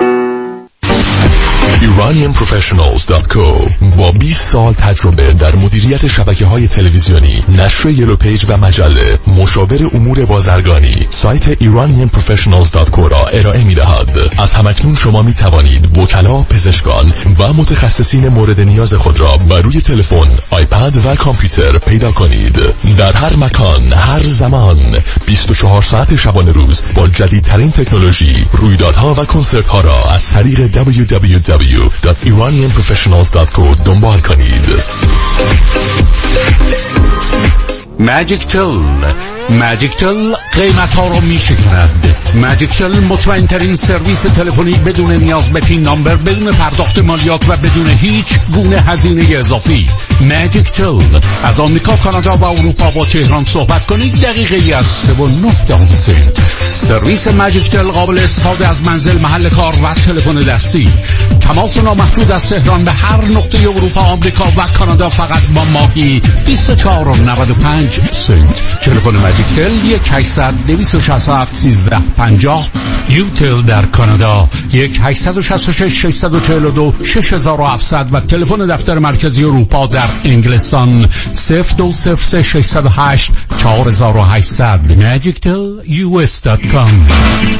ایرانیان پروفشنالز دات کو با بیست سال تجربه در مدیریت شبکه‌های تلویزیونی، نشر یلو پیج و مجله، مشاور امور بازرگانی، سایت ایرانیان پروفشنالز دات کو را ارائه می‌دهد. از همکنون شما می‌توانید وکلا، پزشکان و متخصصین مورد نیاز خود را بر روی تلفن، آیپد و کامپیوتر پیدا کنید. در هر مکان، هر زمان، بیست و چهار ساعت شبانه روز با جدیدترین تکنولوژی، رویدادها و کنسرت‌ها را از طریق دبلیو دبلیو دبلیو دات ایرانیان پروفشنالز دات کو دنبال کنید. ماجیک تون، ماجیکتل قیمت ها رو می شکند. ماجیکتل مطمئن ترین سرویس تلفنی بدون نیاز به پین نامبر، بدون پرداخت مالیات و بدون هیچ گونه هزینه اضافی. ماجیکتل از آمریکا، کانادا و اروپا با تهران صحبت کنید دقیقه از سه و نه دهم سنت. سرویس ماجیکتل قابل استفاده از منزل، محل کار و تلفن دستی. تماس نامحدود از تهران به هر نقطه اروپا، آمریکا و کانادا فقط با ماهی بیست و چهار و نود و پنج سنت. تلفن ماجیکتل یک هشتصد دویست و شصت و هفت سیزده پنجاه. یوتل در کانادا یک هشتصد و شصت و شش ششصد و چهل و دو شش هزار و هفتصد و تلفن دفتر مرکزی اروپا در انگلستان صفر دو صفر سه ششصد و هشت چهار هزار و هشتصد. ماجیکتل یو اس دات کام.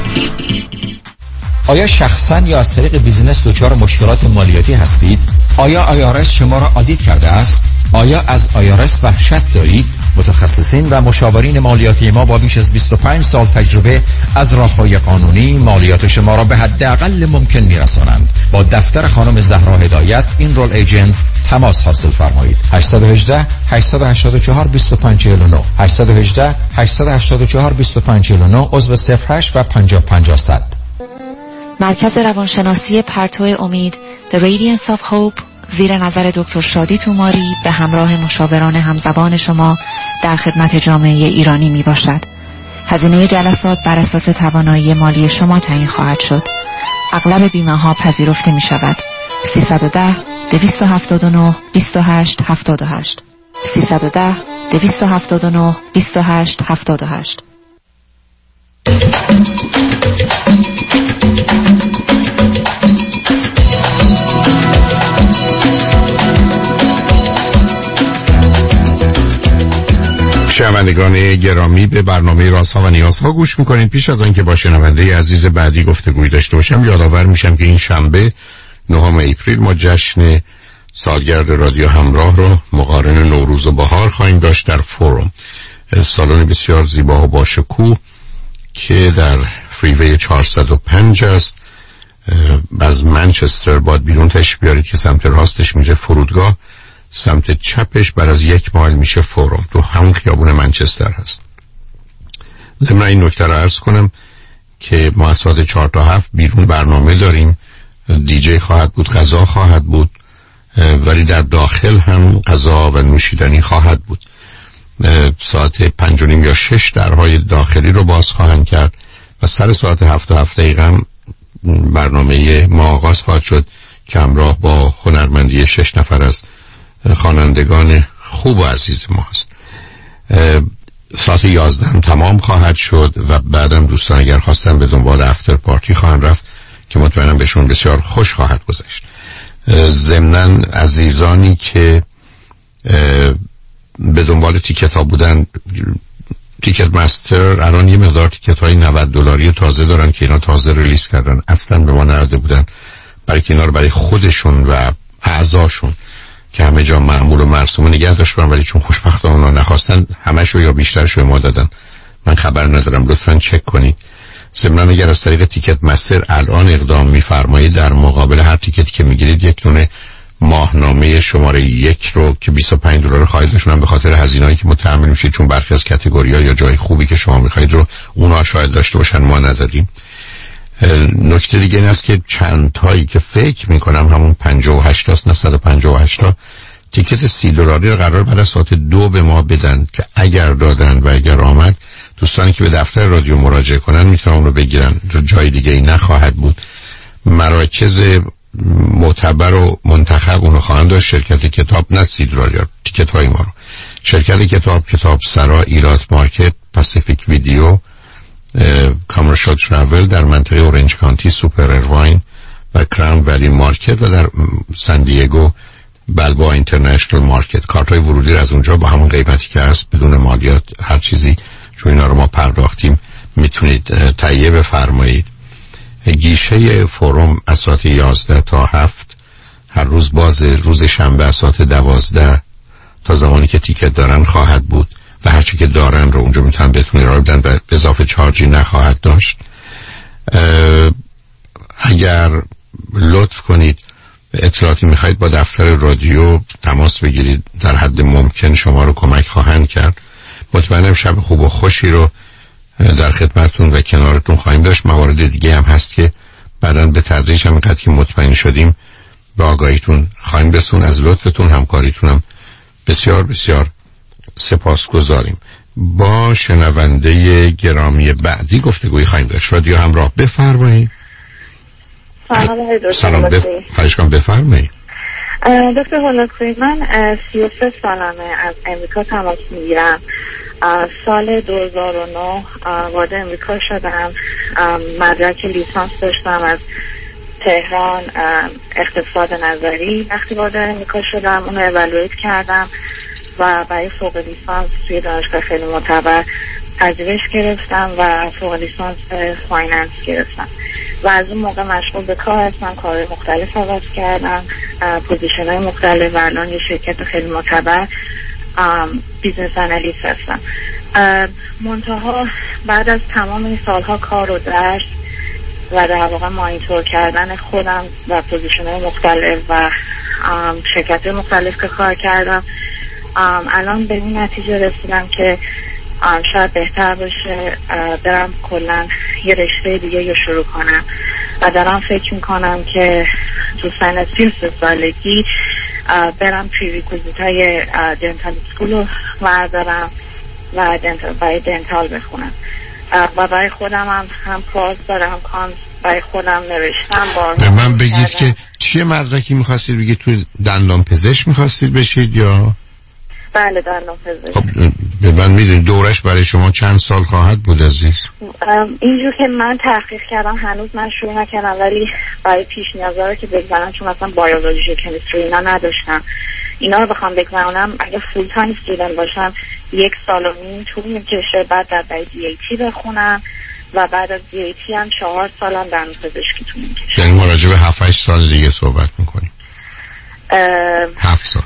آیا شخصا یا از طریق بیزینس دچار مشکلات مالیاتی هستید؟ آیا آی آر اس شما را آدیت کرده است؟ آیا از آی آر اس وحشت دارید؟ متخصصین و مشاورین مالیاتی ما با بیش از بیست و پنج سال تجربه از راههای قانونی مالیات شما را به حداقل ممکن میرسانند. با دفتر خانم زهرا هدایت، این رول ایجنت، تماس حاصل فرمایید. هشت یک هشت هشت هشت چهار دو پنج چهار نه هشت یک هشت هشت هشت چهار دو پنج چهار نه عضو صفر هشت و پنجاه پنجاه صد. مرکز روانشناسی پرتو امید The Radiance of Hope زیر نظر دکتر شادی توماری به همراه مشاوران همزبان شما در خدمت جامعه ایرانی می باشد. هزینه جلسات بر اساس توانایی مالی شما تعیین خواهد شد. اغلب بیمه ها پذیرفته می شود. سیصد و ده دویست و هفتاد و نه بیست و هشت هفتاد و هشت سیصد و ده دویست و هفتاد و نه بیست و هشت هفتاد و هشت. شنوندگان گرامی، به برنامه رازها و نیازها گوش میکنید. پیش از آنکه با شنونده عزیز بعدی گفتگوی داشته باشم، یادآور میشم که این شنبه نهم اپریل ما جشن سالگرد رادیو همراه رو مقارن نوروز و بهار خواهیم داشت در فوروم، سالن بسیار زیبا و باشکوه که در فریوی چهارصد و پنج است. از منچستر باید بیرون تشریف بیارید که سمت راستش میشه فرودگاه، سمت چپش بعد از یک مایل میشه فوروم، تو همون خیابون منچستر هست. ضمن این نکته رو عرض کنم که ما از ساعت چهار تا هفت بیرون برنامه داریم، دیجی خواهد بود، غذا خواهد بود، ولی در داخل هم غذا و نوشیدنی خواهد بود. ساعت پنج و نیم یا شش درهای داخلی رو باز خواهند کرد و سر ساعت هفت و هفت دقیقه برنامه ما آغاز خواهد شد که همراه با هنرمندی شش نفر از خوانندگان خوب و عزیز ما است. ساعت یازده هم تمام خواهد شد و بعدم دوستان اگر خواستن به دنبال افتر پارتی خواهند رفت که مطمئنم بهشون بسیار خوش خواهد گذشت. ضمناً عزیزانی که به دنبال تیکت ها بودن، تیکت مستر الان یه مقدار تیکت های نود دلاری تازه دارن که اینا تازه ریلیز کردن، اصلا به ما نداده بودن، برای که اینا رو برای خودشون و اعضاشون که همه جا معمول و مرسوم نگه داشتن، ولی چون خوشبختانه اونا نخواستن همشو یا بیشترش به ما دادن. من خبر ندارم، لطفاً چک کنید. ضمناً اگر از طریق تیکت مستر الان اقدام می‌فرمایید، در مقابل هر تیکتی که میگیرید یک دونه ماهنامه شماره یک رو که بیست و پنج دلار خواهید داشتن به خاطر هزینه‌ای که متحمل میشید، چون برخی از کاتگوری‌ها یا جای خوبی که شما می‌خواید رو اونا شاید داشته باشن، ما نداریم. نکته دیگه این است که چند تایی که فکر میکنم همون پنجاه و هشت است، نه صد و پنجاه و هشت تا تیکت سی دلاری رو قرار بعد از ساعت دو به ما بدن که اگر دادن و اگر آمد دوستانی که به دفتر رادیو مراجعه کنن میتونن اون رو بگیرن، جای دیگه ای نخواهد بود. مراکز معتبر و منتخب اونو خواهند داشت. شرکت کتاب نه سی دلاری تیکت های ما رو، شرکت کتاب، کتاب سرا، ایرات مارکت، پاسیفیک ویدیو، کامرشال ترافل در منطقه اورنج کانتی، سوپر ارواین و کراون ولی مارکت و در سان دیگو بلبا اینترنشنال مارکت. کارت های ورودی از اونجا با همون قیمتی که هست بدون مالیات هر چیزی چون اینا رو ما پرداختیم میتونید تهیه بفرمایید. گیشه فوروم از ساعت یازده تا هفت هر روز باز، روز شنبه از ساعت دوازده تا زمانی که تیکت دارن خواهد بود و هرچی که دارن رو اونجا میتونن بهتون ارائه بدن و اضافه چارجی نخواهد داشت. اگر لطف کنید اطلاعاتی میخواید با دفتر رادیو تماس بگیرید، در حد ممکن شما رو کمک خواهند کرد. مطمئنم شب خوب و خوشی رو در خدمتتون و کنارتون خواهیم داشت. موارد دیگه هم هست که بعداً به تدریج هم اینقدر که مطمئن شدیم به آگاهیتون خواهیم رسون. از لطفتون، همکاریتونم بسیار بسیار سپاسگزاریم. با شنونده گرامی بعدی گفتگویی خواهیم داشت. رادیو همراه، بفرمایید. سلام، خواهش کنم بفرمایید. دکتر هولوکوی، من سی و سه سالمه، از امریکا تماس میگیرم. سال دو هزار و نه وارد امریکا شدم. مدرک لیسانس داشتم از تهران، اقتصاد نظری. وقتی وارد امریکا شدم اونو اولویت کردم و برای فوق لیسانس توی دانشگاه خیلی معتبر پذیرش گرفتم و فوق لیسانس فایننس گرفتم و از اون موقع مشغول به کار هستم. کارهای مختلف عوض کردم، پوزیشن های مختلف و الان یه شرکت خیلی معتبر بیزنس انالیست هستم. منتها بعد از تمام این سالها کار و درس و در واقع مانیتور کردن خودم و پوزیشن های مختلف و شرکت های مختلف که کار کردم، الان به این نتیجه رسیدم که شاید بهتر باشه برم کلا یه رشته دیگه یا شروع کنم و دارم فکر میکنم که تو سن سی و سه سالگی برم پریریکوزیت های دنتال اسکول رو بردارم و دنتال برای دنتال بخونم و برای خودم هم هم پاس دارم، هم کانس برای خودم نوشتم. به من بگید که چیه مدرکی میخواستید بگید؟ توی دندان پزشک میخواستید بشید یا؟ بله دندان پزشک. خب به من میدونید دورش برای شما چند سال خواهد بود عزیز؟ اینجور که من تحقیق کردم هنوز من شروع نکردم، ولی برای پیش نیازا رو که بگذارم، چون مثلا بیولوژی و کمیستری اینا نداشتم، اینا رو بخوام بگذارم اگه فول تایم استودنت باشم یک سال و نیم طول میکشه، بعد در برای دی ای تی بخونم و بعد از دی ای تی هم چهار سالم دندان پزشکی طول میکشه. یعنی ما راجع به هفت هشت سال دیگه صحبت میکنیم؟ هفت سال.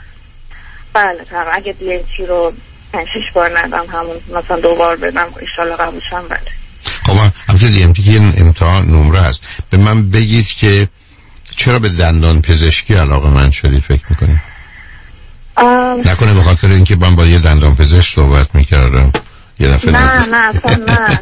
بله تمام. اگه دی ای تی رو پنج شش بار ندم، همون مثلا دو بار بدم انشالله قبول شم. بله. خب البته دی ام تی که این امتحان نمره هست. به من بگید که چرا به دندان پزشکی علاقه من شدید فکر میکنید؟ آم... نکنه به خاطر اینکه من با یه دندان پزشک صحبت میکردم یه دفعه نه نزد. نه اصلا نه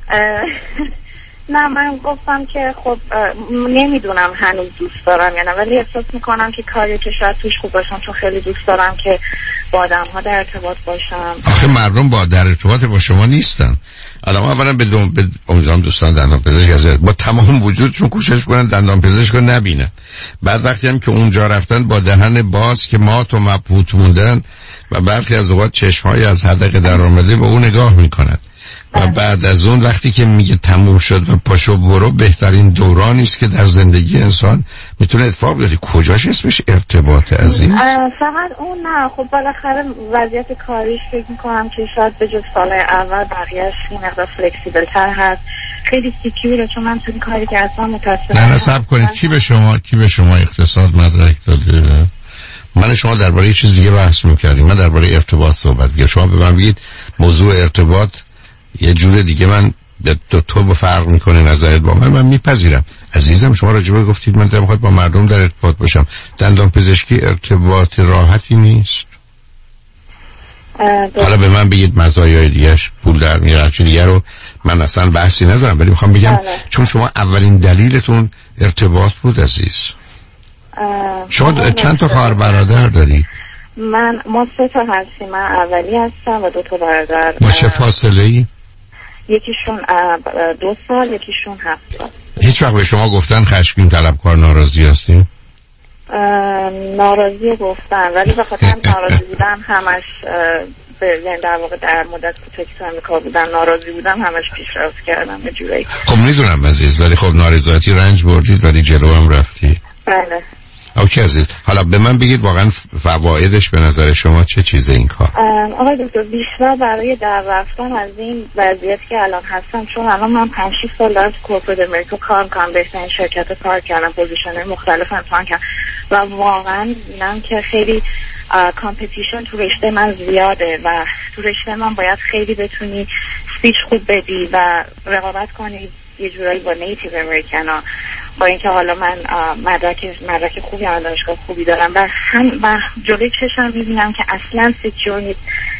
نه من گفتم که خب نمیدونم هنوز دوست دارم یا نه، ولی احساس میکنم که کاری که شاید توش خوب باشم، چون خیلی دوست دارم که با آدم ها در ارتباط باشم. آخه مردم با در ارتباط با شما نیستن. الان اولا به دوم به امیدوارم دوستان دندان پزشک از با تمام وجودشون کوشش کنن دندان پزشک رو نبینن. بعد وقتی هم که اونجا رفتن با دهن باز که مات و مبهوت موندن و برخی از اوقات چشم‌های از حدقه در آمده به اون نگاه میکنن و بعد از اون وقتی که میگه تموم شد و پاشو برو، بهترین دورانی است که در زندگی انسان میتونه اتفاق بیفته. کجاش اسمش ارتباط عزیز؟ فقط اون نه. خب بالاخره وضعیت کاریش فکر میکنم که شاید به جز سال اول بقیهش این مقدار فلکسیبل تر هست، خیلی سیکیوره، چون من تو این کاری که اصلا متاسفم. نه نه صبر کنید، کی به شما کی به شما اقتصاد مدرک داده؟ من شما درباره یه چیز دیگه بحث میکردیم، من درباره ارتباط صحبت میکردم. شما به من بگید موضوع ارتباط یه جور دیگه من دو تو با فرق میکنه نظرت با من، من میپذیرم. عزیزم شما راجبه گفتید من دارم خواهد با مردم در ارتباط باشم. دندان پزشکی ارتباط راحتی نیست. حالا به من بگید مزایای دیگهش پول در میاره چه دیگه رو من اصلا بحثی ندارم، ولی میخوام بگم بله. چون شما اولین دلیلتون ارتباط بود عزیز. شما چند تا خواهر برادر داری؟ من ما سه تا هستیم، من اولی هستم و دو تا برادر. با چه فاصله ای؟ یکیشون دو سال، یکیشون هفت سال. هیچ وقت به شما گفتن خشمگین، طلبکار، ناراضی هستی؟ ناراضی گفتن، ولی به خاطر ناراضی بودن همش یعنی در واقع در مدت کوتاهی که تو امریکا بودم ناراضی بودم همش پیشرفت کردم به جورایی. خب میدونم عزیز، ولی خب نارضایتی رنج بردید ولی جلو هم رفتی. بله. اوکی عزیز، حالا به من بگید واقعا فوایدش به نظر شما چه چیزه این کار؟ آقای دکتر بیشتر برای در رفتن از این وضعیتی که الان هستم، چون الان من پنج شش سال دارم تو کورپوریت امریکا کار میکنم، بهترین شرکت کار کردم، پوزیشن مختلف امتحان کردم و واقعا میبینم که خیلی کامپتیشن تو رشته من زیاده و تو رشته من باید خیلی بتونی سپیچ خوب بدی و رقابت کنی یه جورایی با نیتیو امریکنا، با اینکه حالا من مدرک مدرک خوبی هم دانشگاه خوبی دارم و هم و جلوی چشم میبینم که اصلا سکیور نیست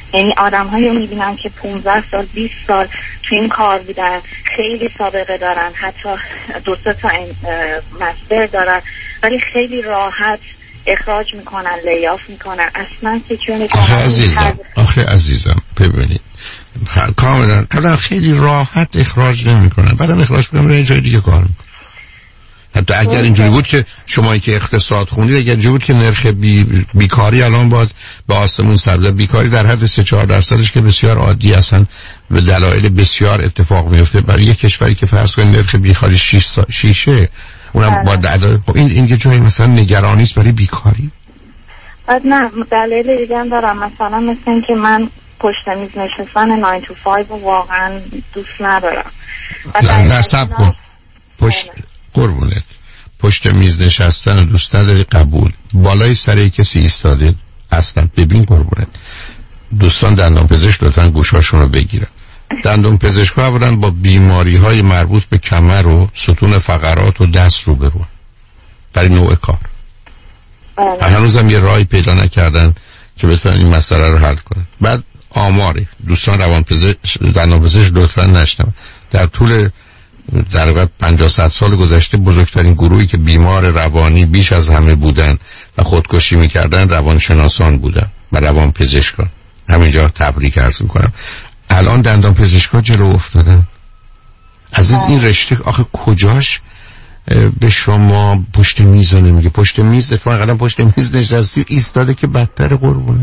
یعنی آدم هایی رو میبینم که پونزده سال بیست سال تو این کار بودن، خیلی سابقه دارن، حتی دو سه تا مستر دارن، ولی خیلی راحت اخراج میکنن، لیاف میکنن، اصلا سکیون. آخه عزیزم آخه عزیزم ببینید کاملا اولا خیلی راحت اخراج نمیکنن، بعدم اخراج میکنن برای جای دیگه کار میکنن. حتی اگر اینجوری بود که شمایی که اقتصاد خوندید، اگر اینجوری بود که نرخ بی... بیکاری الان باید به آسمون سر بزنه، بیکاری در حد سه چهار درصدش که بسیار عادی هستن به دلایل بسیار اتفاق میفته برای یک کشوری که فرض کنید نرخ بیکاری شش سا... شیشه اونم با دعداد. خب این این یه جایی مثلا نگرانی است برای بیکاری. بعد نه دلیل دیگه هم دارم، مثلا مثل این که من پشت میز نشستن نه تا پنج رو واقعا دوست ندارم. نه نه صبر کن، پشت قربونت پشت میز نشستن و دوست نداری قبول، بالای سر کسی ایستاده اصلا. ببین قربونت دوستان دندان پزشک لطفا گوشاشون رو بگیرن. دندان پزشک‌ها اولا با بیماری‌های مربوط به کمر و ستون فقرات و دست رو برون برای نوع کار. هنوزم یه راهی پیدا نکردن که بتونن این مسئله رو حل کنن. بعد آماری دوستان روان پزشک دندان پزشک لطفا نشنون، در طول در واقع پنجاه صد سال گذشته بزرگترین گروهی که بیمار روانی بیش از همه بودن و خودکشی میکردن روانشناسان بودن و روان پزشکان. همینجا تبریک عرض میکنم. الان دندان پزشکا جلو افتادن. عزیز این رشته آخه کجاش به شما پشت میز نمیگه؟ پشت میز اتفاقا قدم پشت میز نشستی ایستاده که بدتر قربونه.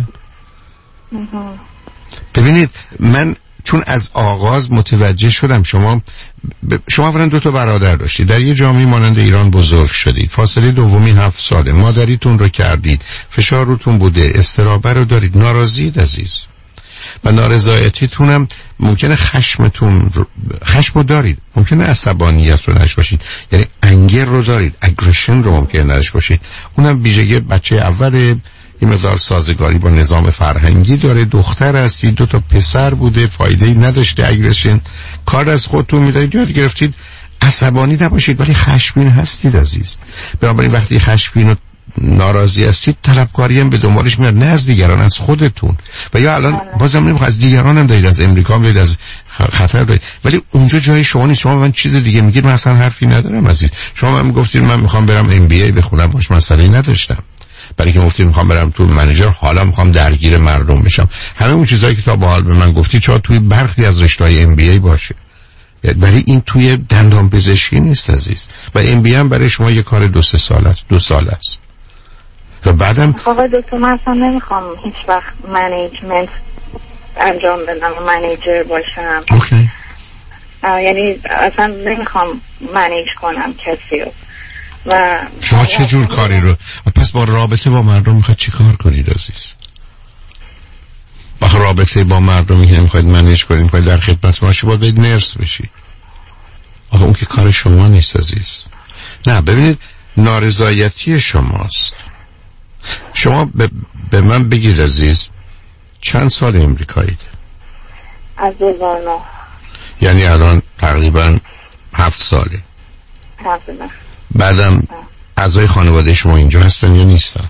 ببینید من چون از آغاز متوجه شدم شما ب... شما اولا دو تا برادر داشتید، در یه جامعه مانند ایران بزرگ شدید، فاصله دومی هفت ساله، مادریتون رو کردید، فشار روتون بوده، استرابه رو دارید، ناراضیید عزیز و نارضایتیتون هم ممکنه خشمتون رو خشم رو دارید، ممکنه عصبانیت رو نش باشید، یعنی انگر رو دارید، اگریشن رو ممکنه نش باشید. اونم ویژگی بچه اول این مقدار سازگاری با نظام فرهنگی داره. دختر هستید، دو تا پسر بوده، فایده‌ای نداشته اگریشن، کار از خودتون میدارید، یاد گرفتید عصبانی نباشید ولی خشمگین هستید عزیز. بنابراین وقتی خشمگین و ناراضی هستید طلبکاری هم به دنبالش میاد، نه از دیگران، از خودتون. و یا الان بازم نمیخواد از دیگران هم دارید، از امریکا هم دارید، از خطر دارید، ولی اونجا جای شما نیست. شما من چیز دیگه میگید، من اصلا حرفی ندارم عزیز. شما من میگفتید من میخوام برم ام بی ای بخونم، باش مسئله‌ای نداشتم. برای که گفتید میخوام برم تو منیجر، حالا میخوام درگیر مردم بشم. همه اون چیزایی که تا به حال به من گفتی چرا توی برخی از رشته‌های ام بی ای باشه، برای این توی دندان پزشکی نیست عزیز. و ام بی ای هم برای شما یه کار دو سه سال است، دو سال است. و بعدم آقای دکتر من اصلا نمیخوام هیچ وقت منیجمنت انجام بدم، منیجر باشم. اوکی. یعنی اصلا نمیخوام منیج کنم کسی رو. و شما چه جور کاری رو پس با رابطه با مردم میخواد چی کار کنید عزیز؟ با رابطه با مردمی که نمیخواید منیج کنید، میخواید در خدمت باشی، باید باید نرس بشی. آخه اون که کار شما نیست عزیز. نه ببینید نارضایتی شماست. شما ب... به من بگید عزیز چند سال امریکایید؟ از دو هزار و نه. یعنی الان تقریبا هفت ساله. تقریبا. بعدم اعضای خانواده شما اینجا هستن یا نیستن؟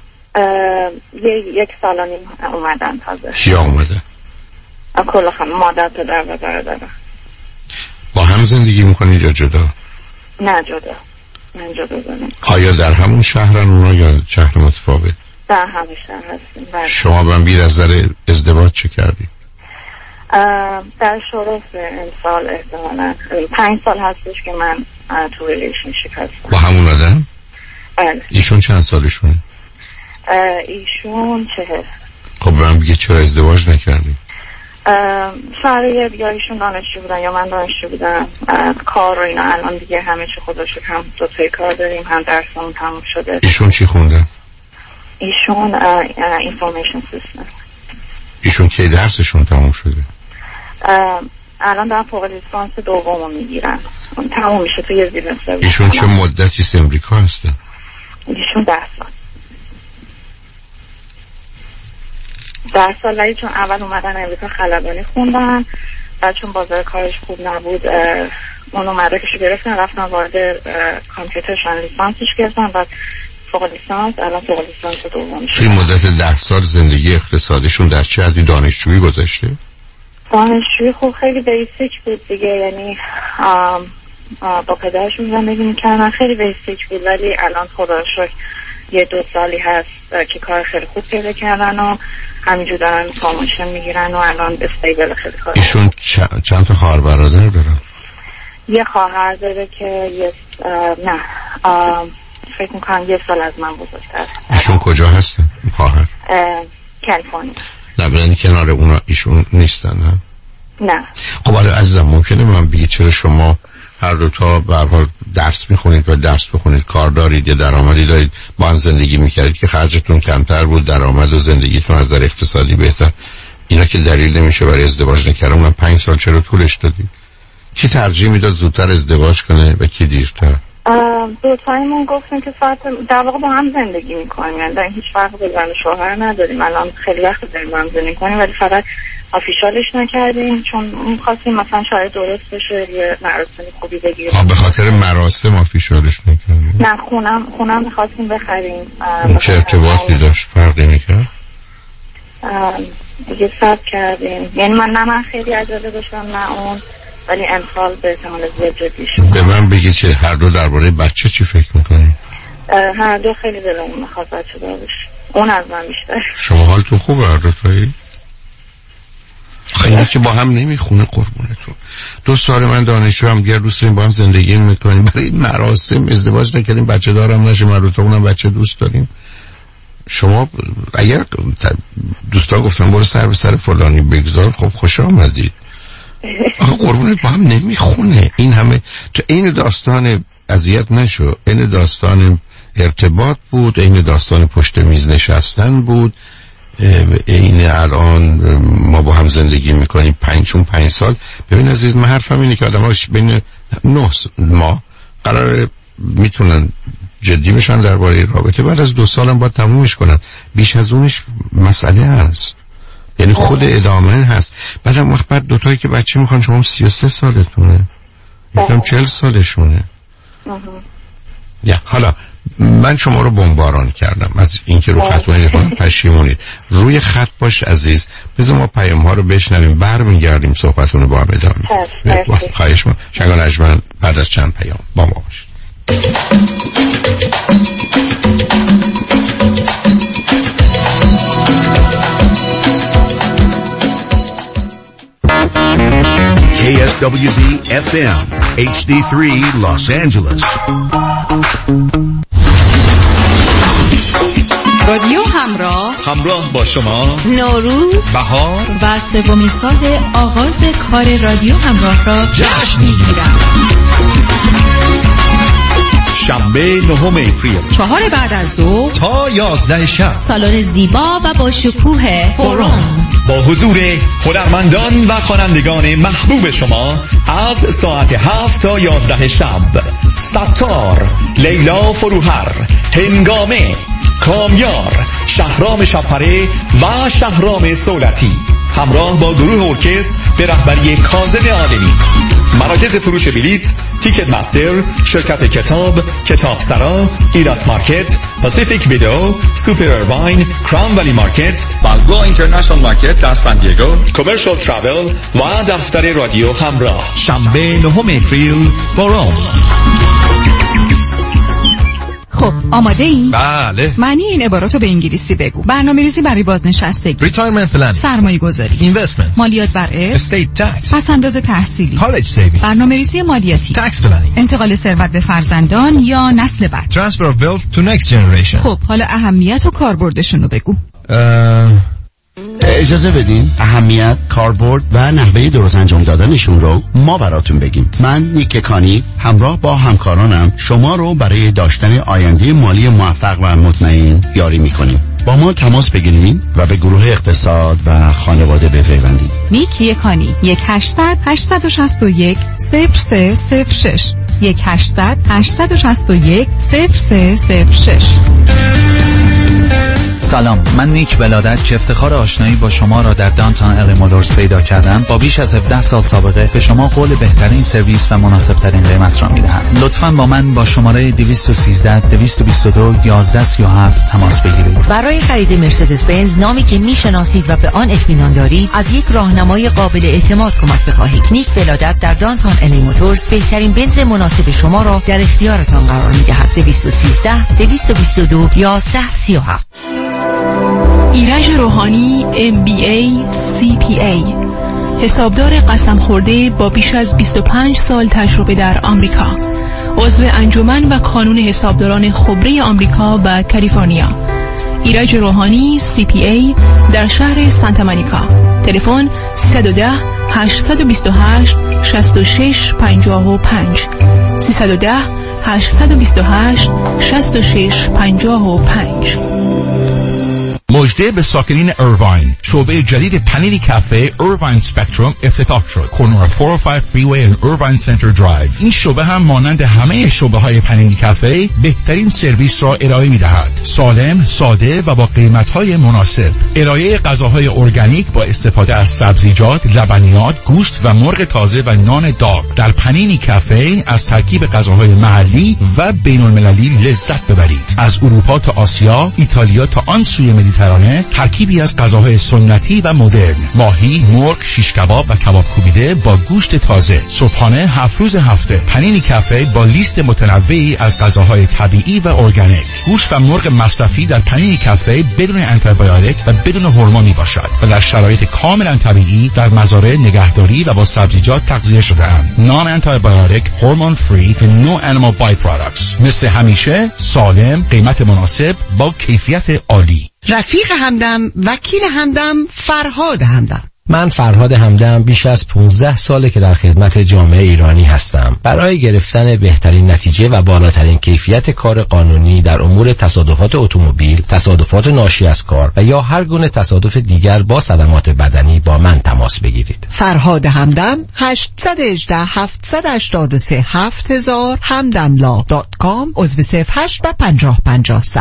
یک سال و نیم اومدن تازه. کیا اومدن؟ کل خانم مادر پدر و برادر. با هم زندگی میکنید یا جدا؟ نه جدا. من جدا زنم. آیا در همون شهرن اونا یا شهر متفاوت؟ در همون شهر هستیم. شما به بیر از نظر ازدواج چه کردی؟ در شرف امسال احتمالا پنج سال هستش که من تو ریلیشنشیپ هستم. با همون آدم؟ بله. ایشون چند سالشونه؟ ایشون چهل. خب به من بگه چرا ازدواج نکردی؟ شرایط یا ایشون دانشجو بودن یا من دانشجو بودم، کار و اینا الان دیگه همه چی خدا شکر هم دو تای کار داریم، هم درسمون تموم شده. ایشون چی خونده؟ ایشون اینفورمیشن سیستم. ایشون کی درسشون تموم شده؟ الان در فوق لیسانس دومو میگیرن، اون تموم میشه تو یه زیرنسه. ایشون چه مدتی از امریکا هستن؟ ایشون ده سال. ده سال ولی چون اول اومدن امریکا خلبانی خوندن، بعد چون بازار کارش خوب نبود اونو مدرکشو گرفتن، رفتن وارد کامپیوترشن لیسانسش گرفتن، بعد فوق لیسانس، الان فوق لیسانس دوم توی مدت ده سال زندگی اقتصادیشون در چه حدی دانشجویی گذشته؟ دانشجویی خب خیلی بیسیک بود دیگه، یعنی آم آم با پدرشون زندگی میکردن، خیلی بیسیک بود، ولی الان خدا رو شکر یه دو سالی هست که کار خیلی خوب پیدا کردن و همینجور دارن پروموشن میگیرن و الان استیبل خیلی کار. ایشون چ- چند تا خواهر برادر دارن؟ یه خواهر داره که یه نه فکر میکنم یه سال از من بزرگتر. ایشون کجا هستن خواهر؟ کالیفرنیا. نه بلند کنار اونا ایشون نیستن نه؟ نه. خب حالا عزیزم ممکنه من بگید چرا شما هر دو تا به هر حال درس میخونید و درس بخونید، کار دارید یا درآمدی دارید، با هم زندگی میکردید که خرجتون کمتر بود، درآمد و زندگیتون از نظر اقتصادی بهتر، اینا که دلیل نمیشه برای ازدواج نکردن. من پنج سال چرا طولش دادید؟ کی ترجیح میداد زودتر ازدواج کنه و کی دیرتر؟ دو تایمون گفتیم که ساعت در واقع با هم زندگی میکنیم، یعنی هیچ فرق به زن و شوهر نداریم. الان خیلی وقت داریم با هم زندگی کنیم ولی فقط آفیشالش نکردیم چون خواستیم مثلا شاید درست بشه یه مراسم خوبی بگیریم. به خاطر مراسم آفیشالش نکردیم؟ نه خونم خونم میخواستیم بخریم. چه ارتباطی داشت؟ فرقی میکرد؟ دیگه صبر کردیم، یعنی من نه من خیلی عجله داشتم نه اون، ولی امسال به احتمال زیاد جدی شد. به من بگید که هر دو درباره بچه چی فکر میکنید؟ هر دو خیلی دلمون میخواد بچه دار بشه، اون از من بیشتر. شما حالتون خوبه هر دو تایی؟ خیلی که با هم نمیخونه قربونتون. دو سال من دانشجو هم دیگر دوست داریم با هم زندگی میکنیم، برای مراسم ازدواج نکردیم بچه دارم نشه، من رو تا اونم بچه دوست داریم. شما اگر دوستا گفتن برو سر به سر فلانی بگذار، خب خوش آمدید. آخه قربونت با هم نمیخونه. این همه تو این داستان اذیت نشو، این داستان ارتباط بود، این داستان پشت میز نشستن بود، این الان ما با هم زندگی میکنیم پنج چون پنج سال. ببین عزیز من حرفم اینه که آدم هاش بین نه ماه قرار میتونن جدی بشن درباره رابطه، بعد از دو سال هم باید تمومش کنن، بیش از اونش مسئله هست، یعنی خود ادامه هست. بعدم وقت بعد دوتایی که بچه میخوان، شما سی و سه سالتونه، میگم چهل سالشونه. یا حالا من شما رو بمباران کردم از اینکه رو خط مونید پشیمونید، روی خط باش عزیز، بذار ما پیام ها رو بشنویم، برمیگردیم صحبتون رو با هم ادامه. خواهش من شنگان اجمن بعد از چند پیام با ما باشید. K S W B F M H D three Los Angeles. رادیو همراه همراه با شما نوروز، بهار و سومین سال آغاز کار رادیو همراه را جشن می‌گیرد. شنبه نهم اپریل چهار بعد از ظهر تا یازده شب، سالن زیبا و با شکوه فوروم با حضور هنرمندان و خوانندگان محبوب شما از ساعت هفت تا یازده شب. ستار، لیلا فروهر، هنگامه، کامیار، شهرام شبپره و شهرام سولتی همراه با گروه ارکستر به رهبری کاظم عالمی. مراکز فروش بلیط تیکت مستر، شرکت کتاب، کتاب سرا، ایرات مارکت، پاسیفیک ویدو، سوپر ارواین، کراون ولی مارکت، بالگو اینترنشنال مارکت در سان دیگو، کامرشال ترافل و دفتر رادیو همراه. شنبه نهم اپریل فوروم. خب آماده این؟ بله. معنی این عبارات رو به انگلیسی بگو. برنامه‌ریزی برای بازنشستگی، ریتایرمنت پلن، سرمایه گذاری، اینوستمنت، مالیات بر ارث، استیت تکس، پس‌انداز تحصیلی، کالج سیوینگ، برنامه‌ریزی مالیاتی، تکس پلنینگ، انتقال ثروت به فرزندان یا نسل بعد، ترانسفر اف ویلث تو نکست جنریشن. خب حالا اهمیت و کاربردشون رو بگو. اه... اجازه بدین اهمیت، کاربرد و نحوه درست انجام دادنشون رو ما براتون بگیم. من نیک کانی همراه با همکارانم شما رو برای داشتن آینده مالی موفق و مطمئن یاری میکنیم. با ما تماس بگیرید و به گروه اقتصاد و خانواده بپیوندید. نیک یکانی یک هشتصد هشتصد و شصت و یک صفر سه صفر شش یک هشتصد هشتصد و شصت و یک صفر سه صفر شش. سلام، من نیک ولادت که افتخار آشنایی با شما را در دانتون الی مولورز پیدا کردم، با بیش از هفده سال سابقه به شما قول بهترین سرویس و مناسب ترین قیمت را میدهم. لطفاً با من با شماره دویست و سیزده دویست و بیست و دو یازده سی و هفت تماس بگیرید. برای خرید مرسدس بنز، نامی که میشناسید و به آن اطمینان دارید، از یک راهنمای قابل اعتماد کمک بخواهید. نیک ولادت در دانتون الی مولورز بهترین بنز مناسب شما را در اختیارتان قرار میدهد. دویست و سیزده دویست و بیست و دو یازده سی و هفت. ایرج روحانی ام بی ای سی پی ای، حسابدار قسم خورده با بیش از بیست و پنج سال تجربه در آمریکا، عضو انجمن و کانون حسابداران خبره آمریکا و کالیفرنیا. ایرج روحانی سی پی ای در شهر سانتا مونیکا. تلفن سیصد و ده هشتصد و بیست و هشت شصت و شش پنجاه و پنج سیصد و ده هشتصد و بیست و هشت شصت و شش پنجاه و پنج. مژده به ساکنین ایرواین، شعبه جدید پنیری کافه ایرواین سپکتروم افتتاح شد. کورنر چهارصد و پنج فریوی ان ایرواین سنتر درایو. این شعبه هم مانند همه شعبه های پنیری کافه بهترین سرویس را ارائه می دهد. سالم، ساده و با قیمت های مناسب. ارائه غذاهای ارگانیک با استفاده از سبزیجات، لبنیات، گوشت و مرغ تازه و نان داغ. در پنیری کافه از ترکیب غذاهای محلی و بین المللی لذت ببرید. از اروپا تا آسیا، ایتالیا تا آن سوی مدیترانه، ترکیبی از غذاهای سنتی و مدرن. ماهی، مرغ، شیش کباب و کباب کوبیده با گوشت تازه. صبحانه هفت روز هفته. پنینی کافه با لیست متنوعی از غذاهای طبیعی و ارگانیک. گوشت و مرغ مصرفی در پنینی کافه بدون آنتیبیوتیک و بدون هورمون می باشد و در شرایط کاملا طبیعی در مزارع نگهداری و با سبزیجات تغذیه شده اند. نان آنتیبیوتیک، هورمون فری و نو انیمال بای پروداکتس. مثل همیشه سالم، قیمت مناسب با کیفیت عالی. رفیق همدم، وکیل همدم، فرهاد همدم. من فرهاد همدم بیش از پانزده ساله که در خدمت جامعه ایرانی هستم. برای گرفتن بهترین نتیجه و بالاترین کیفیت کار قانونی در امور تصادفات اتومبیل، تصادفات ناشی از کار و یا هر گونه تصادف دیگر با صدمات بدنی با من تماس بگیرید. فرهاد همدم هشت یک هشت هفت هشت سه هفت هزار همدملا دات کام عضو صفر هشت و پنجاه پنجاه سه.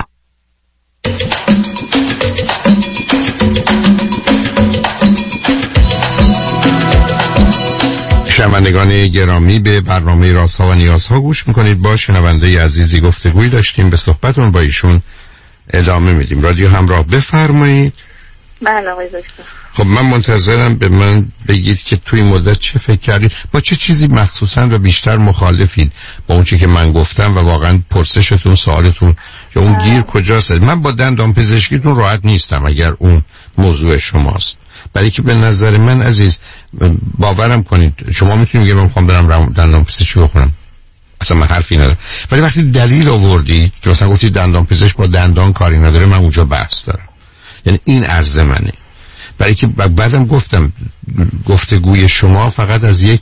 شنوندگان گرامی، به برنامه رازها و نیازها گوش میکنید. با شنونده عزیزی گفتگوی داشتیم، به صحبتون با ایشون ادامه میدیم. رادیو همراه، بفرمایید. بله آقای دکتر. خب من منتظرم به من بگید که توی مدت چه فکر کردید، با چه چیزی مخصوصا و بیشتر مخالفید با اون چی که من گفتم و واقعا پرسشتون، سوالتون یا اون گیر کجاست. من با دندان پزشکیتون راحت نیستم اگر اون موضوع شماست، برای که به نظر من عزیز باورم کنید شما میتونید بگید من میخوام برم دندان پزشکی بخونم، اصلا من حرفی ندارم، ولی وقتی دلیل آوردید که مثلا گفتید دندان پزشک با دندان کاری نداره، من اونجا بحث دارم. یعنی این عرض منه، برای که بعدم گفتم گفتگوی شما فقط از یک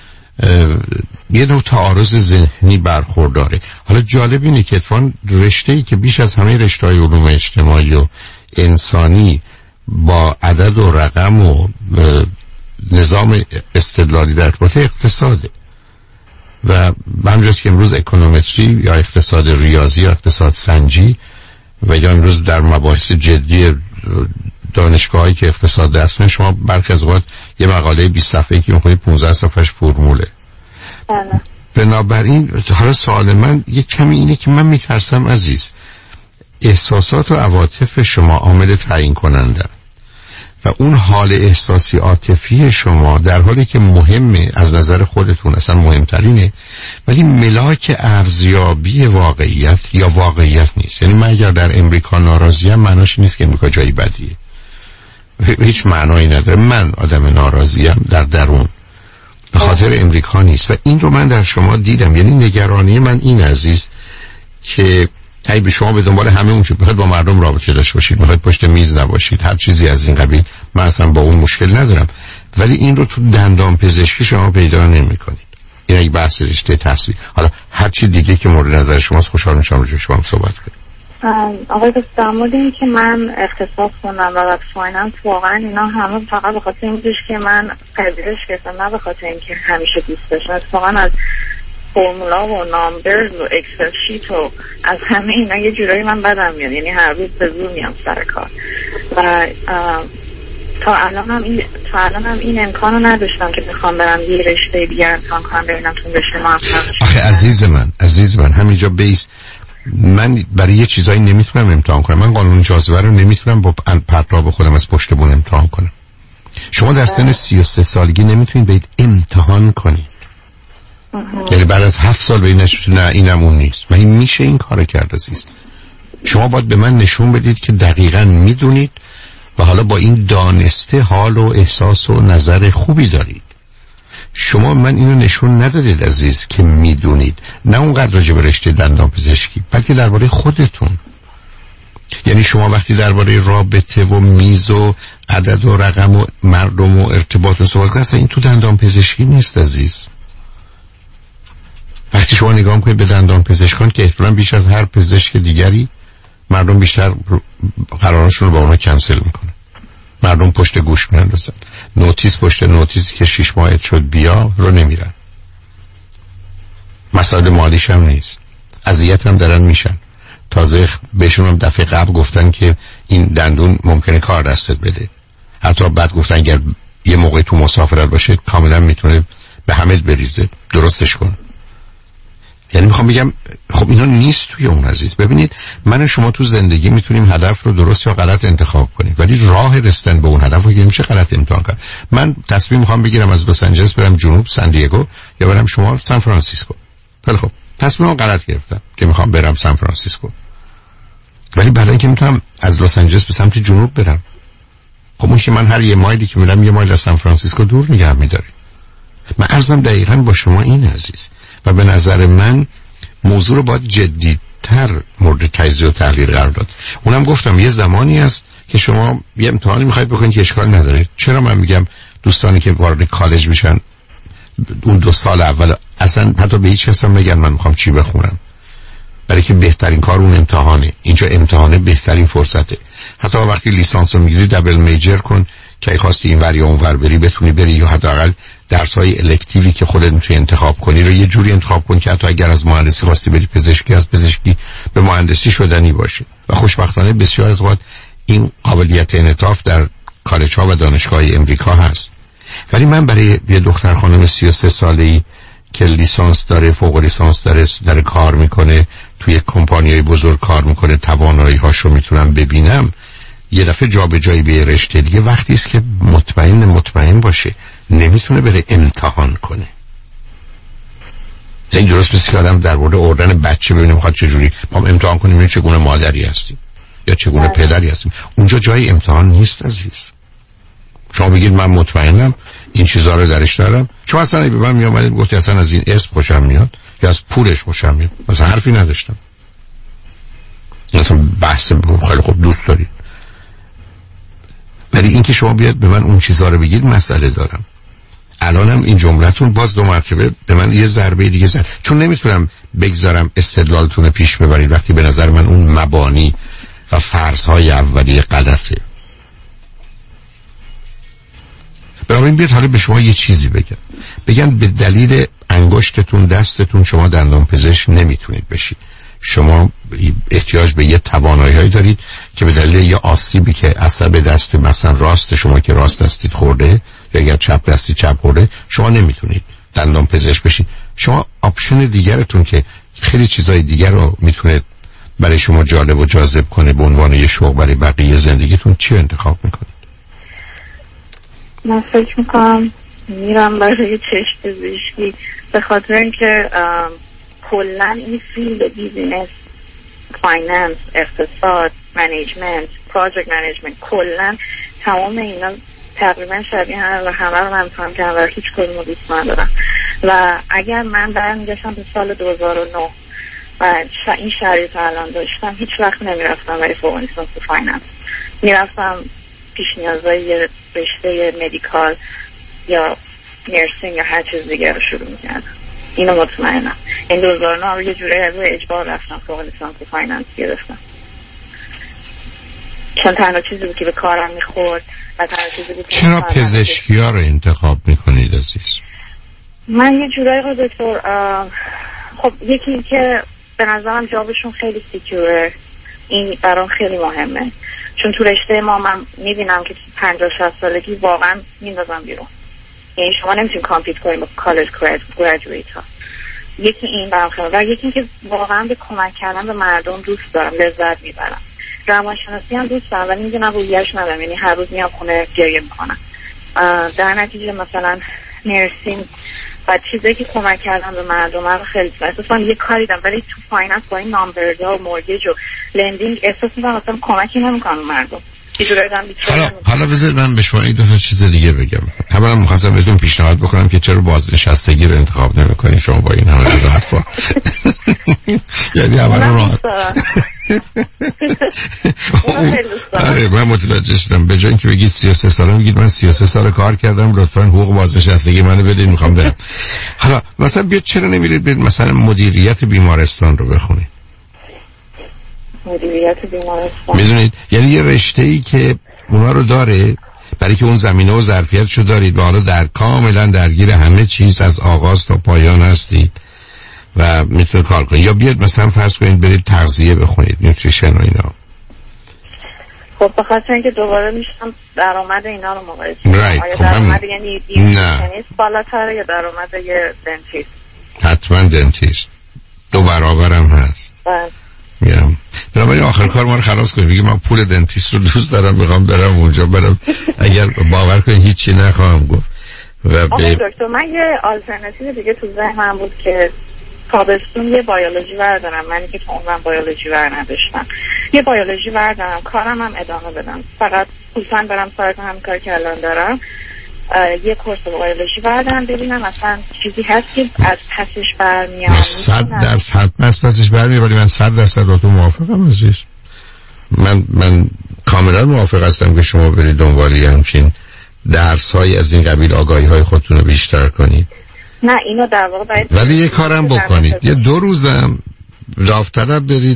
یه نوع تعارض ذهنی برخورداره. حالا جالب اینه که اتفاقاً رشته‌ای که بیش از همه رشته‌های علوم اجتماعی و انسانی با عدد و رقم و نظام استدلالی در ارتباط اقتصاده و همجاست که امروز اکونومتری یا اقتصاد ریاضی یا اقتصاد سنجی و یا امروز در مباحث جدی دانشگاهایی که اقتصاد درس میدن، شما برخی از اوقات یه مقاله بیست صفحه‌ای که می‌خونید پانزده صفحه‌اش فرموله. بله. بنابراین حالا سوال من یه کمی اینه که من میترسم عزیز احساسات و عواطف شما عامل تعیین کننده و اون حال احساسی عاطفی شما در حالی که مهمه از نظر خودتون، اصلا مهمترینه، ولی ملاک ارزیابی واقعیت یا واقعیت نیست. یعنی من اگر در امریکا ناراضیم معناش نیست که امریکا جایی بدیه، هیچ معنایی نداره. من آدم ناراضیم در درون به خاطر امریکا نیست و این رو من در شما دیدم. یعنی نگرانی من این عزیز که ای به شما به دنبال همه اون چه بخواید با مردم رابطه داشته باشید، میخواید پشت میز نباشید، هر چیزی از این قبیل، من اصلا با اون مشکل ندارم، ولی این رو تو دندان پزشکی شما پیدا نمی‌کنید. این یک بحث رشته تحصیل. حالا هر چی دیگه که مورد نظر شماست خوشحال میشم راجع شما صحبت کنیم. آقای دکتر، در مورد این که من اقتصاد خوندم و فایننس، واقعا اینا همه فقط به خاطر این بودش که من قدرش کردم، نه به خاطر اینکه همیشه دوست داشتم. اتفاقا از فرمولا و نامبرز و اکسل شیت و از همه اینا یه جورایی من بدم میاد، یعنی هر روز به زور میام سر کار و تا الان هم این تا الان هم این امکانو نداشتم که بخوام برم یه رشته دیگه امتحان کنم ببینم تو رشته موفق بشم. آخه عزیز من عزیز من همینجا بیس، من برای یه چیزایی نمیتونم امتحان کنم. من قانون جاذبه رو نمیتونم با پرتاب خودم از پشت بون امتحان کنم. شما در سن سی و سه سالگی نمیتونید برید امتحان کنید. یعنی بعد از هفت سال به نه اینم اون نیست. من این میشه این کار کرد عزیز. شما باید به من نشون بدید که دقیقاً میدونید و حالا با این دانسته حال و احساس و نظر خوبی دارید. شما من اینو نشون ندادید عزیز که میدونید، نه اونقدر راجع به رشته دندان پزشکی، بلکه درباره خودتون. یعنی شما وقتی درباره رابطه و میز و عدد و رقم و مردم و ارتباط و صحبت کنید، این تو دندان پزشکی نیست عزیز. وقتی شما نگاه میکنید به دندان پزشکان که احتمالاً بیش از هر پزشک دیگری مردم بیشتر قرارشون رو با اونا کنسل میکنن. مردم پشت گوش میاندازن. نوتیس پشت نوتیسی که شش ماه شد بیا رو نمیرن. مسائل مالیش هم نیست. اذیت هم دارن میشن. تازه بهشون هم دفعه قبل گفتن که این دندون ممکنه کار دستت بده. حتی بعد گفتن اگر یه موقع تو مسافرت باشه کاملا میتونه به همه بریزه. درستش کن. یعنی میخوام بگم خب اینا نیست توی اون عزیز. ببینید من و شما تو زندگی میتونیم هدف رو درست یا غلط انتخاب کنیم، ولی راه رسیدن به اون هدف رو که میشه غلط امتحان کرد. من تصمیم میخوام بگیرم از لس آنجلس برم جنوب سان دیگو یا برم شمال سان فرانسیسکو. خیلی خب تصمیمم غلط گرفتم که میخوام برم سان فرانسیسکو، ولی بعدن که میتونم از لس آنجلس به سمت جنوب برم. خب اون که من هر یه مایلی که میرم یه مایل از سان فرانسیسکو دور نگه میداره. من عرضم دقیقاً با شما این عزیز و به نظر من موضوع رو باید جدی‌تر مورد تجزیه و تحلیل قرار داد. اونم گفتم یه زمانی هست که شما یه امتحانی میخواید بکنید که اشکال نداره. چرا من میگم دوستانی که وارد کالج میشن اون دو سال اول اصلا حتی به هیچ کس هم نگن من میخوام چی بخونم، برای که بهترین کار اون امتحانه. اینجا امتحانه بهترین فرصته. حتی وقتی لیسانس رو میگیری دبل میجر کن که اگه خواستی این ور یا اون ور بری بتونی بری، یا حداقل درس‌های الکتیوی که خودت میتونی انتخاب کنی رو یه جوری انتخاب کن که حتی اگر از مهندسی خواستی بری پزشکی، از پزشکی به مهندسی شدنی باشه. و خوشبختانه بسیار از وقت این قابلیت انعطاف در کالج‌ها و دانشگاه‌های امریکا هست. ولی من برای یه دختر خانم سی و سه ساله‌ای که لیسانس داره، فوق لیسانس داره، داره کار میکنه، توی کمپانی‌های بزرگ کار میکنه، توانایی‌هاش رو میتونم ببینم، یه دفعه جابجایی به رشته دیگه وقتی است که مطمئن مطمئن باشه نمیتونه بره امتحان کنه. این درست مثل که آدم در مورد آوردن بچه ببینیم خواهد چجوری ما امتحان کنیم این چگونه مادری هستیم یا چگونه پدری هستیم. اونجا جای امتحان نیست عزیز. شما بگید من مطمئنم این چیزا رو درش دارم. چون اصلا به من میامدید گفتی اصلا از این اسم خوشم میاد یا از پولش خوشم میاد، مثلا حرفی نداشتم. مثلا بحث خیلی خوب دوست دارید، ولی اینکه شما بیاد به من اون چیزا رو بگید مسئله دارم. الانم این جملتون باز دو مرتبه به من یه ضربه دیگه زد، چون نمیتونم بگذارم استدلالتون پیش ببرید وقتی به نظر من اون مبانی و فرض‌های اولیه غلطه. برای بیاد حالا به شما یه چیزی بگم. بگن به دلیل انگشتتون دستتون شما دندان پزشک نمیتونید بشید. شما احتیاج به یه توانایی‌هایی دارید که به دلیل یه آسیبی که عصب دست مثلا راست شما که راست دستید خورده یا اگر چپ دستی چپ خورده شما نمیتونید دندان پزشک بشید. شما آپشن دیگرتون که خیلی چیزای دیگر رو میتونه برای شما جالب و جاذب کنه به عنوان یه شغل برای بقیه زندگیتون، چی انتخاب میکنید؟ من فکر میکنم میرم برای چشم پزشکی، به خاطر اینکه کلن این فیلد بیزینس، فایننس، اقتصاد، منیجمنت، پراجکت منیجمنت، کلن تمام اینا تقریبا شبیه هم و همه رو من امتحان کردم و هیچ کدوم رو دوست ندارم. و اگر من برمیگشتم به سال دو هزار و نه و این شرایط الان داشتم، هیچ وقت نمیرفتم برای فوق لیسانس فایننس، میرفتم پیش نیازهای یه رشته مدیکال یا نرسینگ یا هر چیز دیگه رو شروع میکردم. اینو مطمئنم. این دو هزار و نه رو یه جوری از اجبار رفتم فوق لیسانس فایننس گرفتم، چون تنها چیزی بود که به کارم میخورد و تنها چیزی بود که چرا پزشکی ها رو انتخاب میکنید عزیز؟ من یه جورایی رو دکتر خب یکی این که به نظرم جابشون خیلی سیکیوره، این برام خیلی مهمه، چون تو رشته ما من میبینم که پنجاه شصت سالگی واقعا میندازم بیرون، یعنی شما نمیتونید کامپیت کنید با کالج گریجویت ها. یکی این برام خیلی، و یکی این که واقعا به کمک کردن به مردم دوست دارم، لذت میبرم. روانشناسی هم دوست دارم ولی میدونم رویش ندارم، یعنی هر روز میام خونه گریه میکنم. در نتیجه مثلا نرسینگ و چیزایی که کمک کردن به مردم رو خیلی احساس کنم یه کاری دارم، ولی تو فایننس با این نامبرزها و مورگیج و لندینگ احساس میکنم مثلا کمکی نمیکنم به مردم. حالا حالا بذارید من به شما این دو تا چیز دیگه بگم. اولا می‌خواستم بهتون پیشنهاد بکنم که چرا بازنشستگی رو انتخاب نمی‌کنید شما با این همه حرفا. یعنی اولا راحت. آره من متوجه شدم. به جای اینکه بگید سی و سه ساله میگید من سی و سه سال کار کردم، لطفاً حقوق بازنشستگی منو بدید، میخوام برم. حالا مثلا بیاد چرا نمیرید برید مثلا مدیریت بیمارستان رو بخونید؟ مدیریت بیمارستان میدونید یعنی یه رشته‌ای که اونا رو داره برای که اون زمینه و ظرفیتشو دارید و حالا در کاملا درگیر همه چیز از آغاز تا پایان هستید و میتونه کار کنید. یا بیاد مثلا فرض کنید برید تغذیه بخونید، نیوتریشن و اینا. خب بخاطر اینکه دوباره میشم درآمد اینا رو مقایسه کنم. right. آیا خب درآمد یعنی نیوتریشنیست بالاتره یا درآمد یه دنتیست؟ حتما دنتیست. دو برابرم هست. بله. میگم بنابراین آخر کار ما رو خلاص کنیم. میگه من پول دنتیست رو دوست دارم، میخوام برم اونجا، برم اگر باور کنید هیچی نخواهم گفت. و به دکتر من یه آلترناتیو دیگه تو ذهنم بود که تابستون یه بیولوژی بردارم، منی که تو عمرم بیولوژی ور نداشتم، یه بیولوژی بردارم کارم هم ادامه بدم، فقط خصوصا برم سراغ همین کاری که الان دارم، یه کورس بیولوژی بردارم ببینم اصلا چیزی هست که از پسش برمیاد. صد درصد حتما از پسش برمیاد، ولی من صد درصد با تو موافقم عزیز. من من کاملا موافق هستم که شما برید دنبالی همچین درس های از این قبیل، آگاهی های خودتون رو بیشتر کنید. نه اینو در واقع باید ولی یه کارم بکنید، یه دو روزم داوطلب برید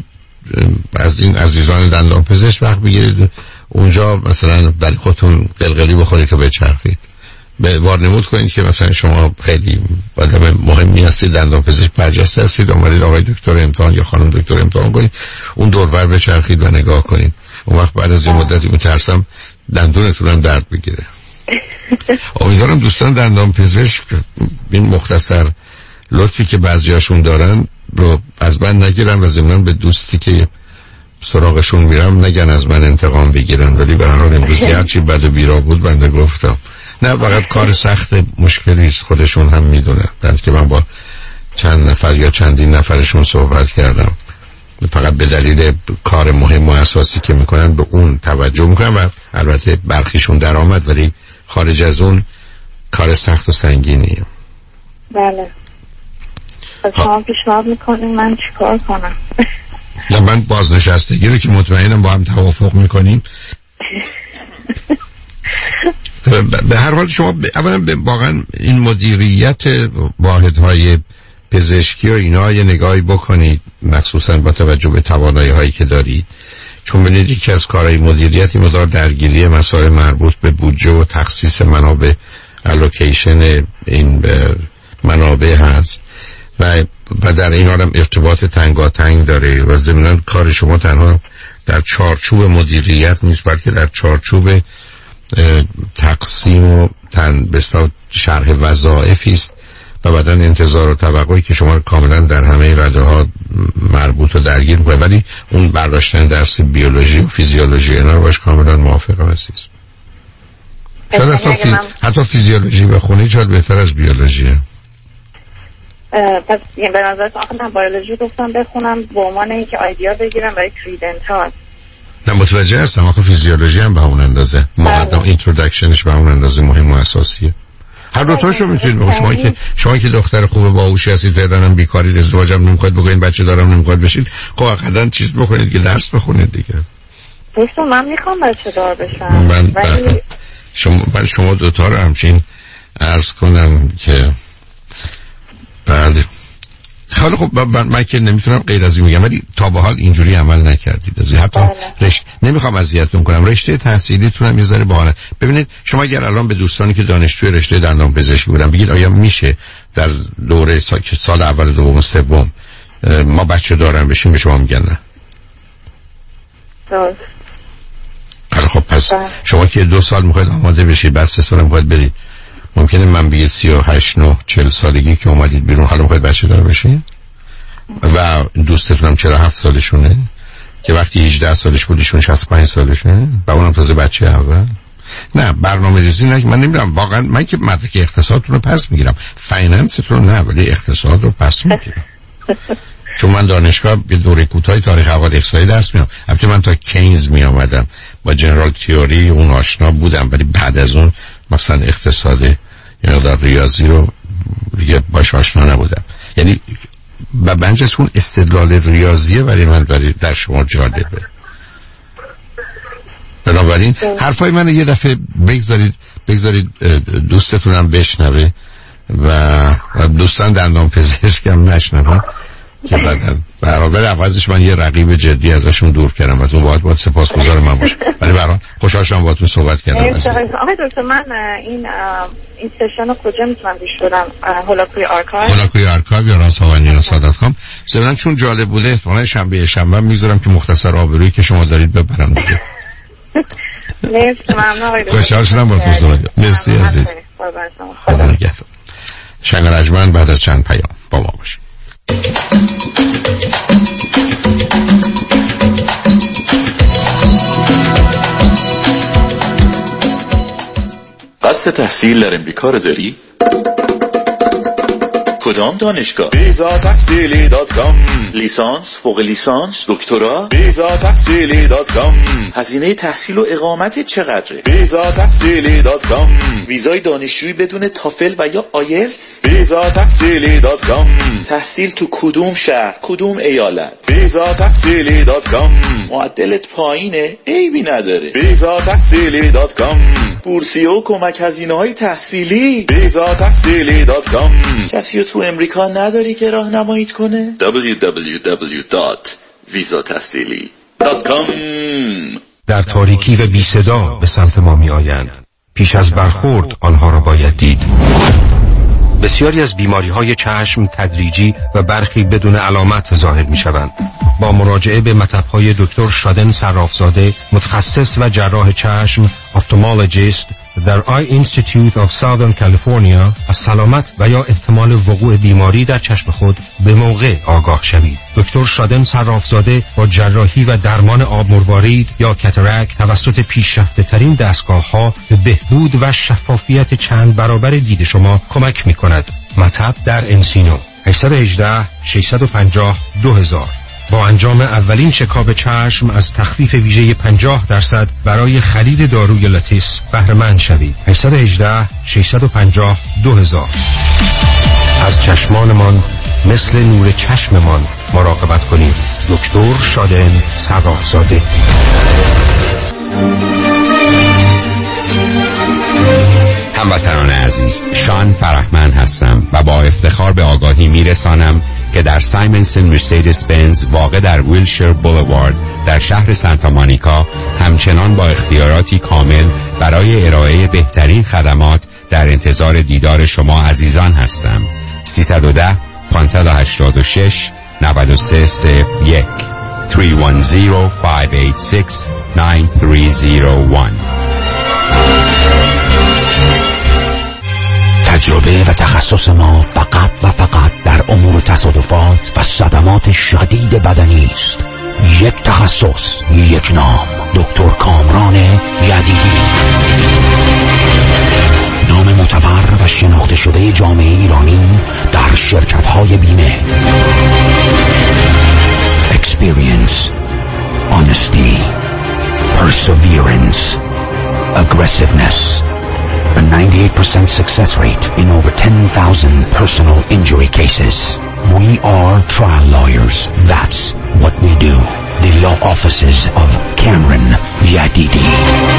از این عزیزان دندان پزشک وقت بگیرید اونجا، مثلا برای خودتون قلقلی بخورید و بچرخید، به وارنمود کنید که مثلا شما خیلی آدم مهمی هستید، دندان پزشک برجسته هستید، اومدید آقای دکتر امتحان یا خانم دکتر امتحان کنید، اون دور بر بچرخید و نگاه کنید. اون وقت بعد از این مدتی میترسم دندونتون هم درد بگیره. امیدوارم دوستان دندان پزشک این مختصر لطفی که بعضیاشون دارن رو از من نگیرن و ضمناً به دوستی که سراغشون میرم نگن از من انتقام بگیرن. ولی به هر حال امروز هرچی بد و بیرا بود بنده گفتم. نه فقط کار سخت مشکلی است، خودشون هم میدونن. بعد که من با چند نفر یا چندین نفرشون صحبت کردم، فقط به دلیل کار مهم و اساسی که میکنن به اون توجه میکنن و البته برخیشون درآمد، ولی خارج از اون کار سخت و سنگینیه. بله. از شما پیشنهاد میکنین من چیکار کنم؟ نه من بازنشستگی رو که مطمئنم با هم توافق میکنیم. به هر حال شما اولا واقعا این مدیریت واحدهای پزشکی و اینا یه نگاهی بکنید، مخصوصا با توجه به توانایی هایی که دارید، چون ببینید یکی از کارهای مدیریتی مدار درگیری مسائل مربوط به بودجه و تخصیص منابع، الوکیشن این منابع هست و و در این حال هم ارتباط تنگاتنگ داره و ضمناً کار شما تنها در چارچوب مدیریت نیست بلکه در چارچوب تقسیم و تن بستا شرح وظایفی است و بعداً انتظار و توقعی که شما کاملا در همه رده ها مربوط و درگیر می‌کنه. ولی اون برداشتن درس بیولوژی و فیزیولوژی اینا رو باش کاملا موافقم عزیز. شاید حتی, فی... حتی فیزیولوژی بخونی شاید بهتر از بیولوژیه. پس یه به نظر من بیولوژی گفتم بخونم به عنوان اینکه آیدیا بگیرم برای کریدنتال. نه متوجه هستم، آخه فیزیولوژی هم به اون اندازه مقدم اینترودکشنش به اون اندازه مهم و اساسیه. هر دو تاشو میتونید بگید. شما که شما که دختر خوب باهوشی هستید، فعلا هم بیکاری، ازدواجم نمیخواد بکنید، بچه دارم نمیخواد بشید، خب حداقل چیز بکنید که درس بخونید دیگه. دوستو من میخوام بچه دار بشم. من ولی شما من شما دو تا رو همچین عرض کنم که بله. خیلی خب من, من که نمیتونم غیر از این میگم، ولی تا به حال اینجوری عمل نکردید. از حتی رشت... نمیخوام اذیتتون کنم، رشته تحصیلیتون هم یه ذره باحاله. ببینید شما اگر الان به دوستانی که دانشجوی رشته دندان پزشکی بودن بگید آیا میشه در دوره سال, سال اول دوم سوم ما بچه دارم بشیم به شما میگن نه؟ درست. خب پس شما که دو سال میخواید آماده بشید بعد سه سال میخواید برید، ممکنه من بگید سی و هشت نه چل سالگی که اومدید بیرون حالا میخواید بچه دار بشید و دوستتونم چرا هفت سالشونه که وقتی هجده سالش بودیشون شصت و پنج سالشونه و اونم تازه بچه اول. نه برنامه ریزی نه، من نمیدونم واقعا. من که مدرک اقتصادتون رو پس میگیرم، فایننستون نه، ولی اقتصاد رو پس میگیرم چون من دانشگاه به دوره کوتاه تاریخ حوادث اقتصادی درس میام. البته من تا کینز می اومدم با جنرال تئوری اون آشنا بودم، ولی بعد از اون مثلا اقتصاد یا در ریاضی رو دیگه باش آشنا نبودم. یعنی و بنجس اون استدلال ریاضیه ولی من برای در شما جالبه. بنابراین حرفای من یه دفعه بگذارید بگذارید دوستتونم بشنوه و دوستان دندان پزشکم نشنوه که بعدن برابر عوضش من یه رقیب جدی ازشون دور کردم. از اون باید باید سپاسگزار من باشم، ولی برای خوشحال شدم باهاتون صحبت کردم. آقای دکتر من این این سشن رو کجا میتونم گوش بدم؟ هولاکوی آرکایو هولاکوی آرکایو یا راز ها و نیاز ها دات کام. ضمن چون جالب بوده احتمالاً شنبه شنبه میذارم که مختصر آبرویی که شما دارید ببرم دیگه. مرسی ممنون آقای دکتر. خوشحال شدم باهاتون صحبت کردم. مرسی عزیز. خدا نگهدار. شنگ رجمن بعد از چند پیام با ما باشید. قصد تحصیل در امریکا رو داری؟ کدام دانشگاه؟ بیزا تحصیلی دات کام. لیسانس، فوق لیسانس، دکترا؟ بیزا تحصیلی دات کام. هزینه تحصیل و اقامت چقدره؟ بیزا تحصیلی دات کام. ویزای دانشجویی بدون تافل و یا آیلتس؟ بیزا تحصیلی دات کام. تحصیل تو کدوم شهر، کدوم ایالت؟ بیزا تحصیلی دات کام. معدلت پایینه؟ عیبی نداره. بیزا تحصیلی دات کام. بورسیه و کمک هزینه‌های تحصیلی؟ بیزا تحصیلی دات کام. کسی تو امریکا نداری که راهنماییت کنه؟ دبلیو دبلیو دبلیو دات ویزا تحصیلی دات کام. در تاریکی و بی صدا به سمت ما می آیند. پیش از برخورد آنها را باید دید. بسیاری از بیماری های چشم تدریجی و برخی بدون علامت ظاهر می شوند. با مراجعه به مطب‌های دکتر شادن صرافزاده، متخصص و جراح چشم، افتالمولوژیست در آی اینستیتیوت آف ساودرن کالیفرنیا، از سلامت و یا احتمال وقوع بیماری در چشم خود به موقع آگاه شوید. دکتر شادن صرافزاده با جراحی و درمان آب مروارید یا کاتاراکت توسط پیشرفته ترین دستگاه ها به بهبود و شفافیت چند برابر دید شما کمک می کند. مطب در انسینو هشت یک هشت شش پنج صفر دو هزار. با انجام اولین چکاپ چشم از تخفیف ویژه پنجاه درصد برای خرید داروی لاتیس بهره مند شوید. هشت یک هشت شش پنج صفر دو هزار. از چشمانمان مثل نور چشممان مراقبت کنید. دکتر شادن صرافزاده. هموطنان عزیز، شان فرحمند هستم و با افتخار به آگاهی میرسانم که در سایمنسن مرسیدس بنز واقع در ویلشیر بولوارد در شهر سانتا مونیکا همچنان با اختیاراتی کامل برای ارائه بهترین خدمات در انتظار دیدار شما عزیزان هستم. سیصد و ده پانصد و هشتاد و شش نود و سه صفر یک سه یک صفر پنج هشت شش نه سه صفر یک. تجربه و تخصص ما فقط و فقط در امور تصادفات و صدمات شدید بدنی است. یک تخصص، یک نام، دکتر کامران یدیدی. نام معتبر و شناخته شده جامعه ایرانی در شرکت‌های بیمه. Experience, honesty, perseverance, aggressiveness. A ninety-eight percent success rate in over ten thousand personal injury cases. We are trial lawyers. That's what we do. The law offices of Cameron Yadidi.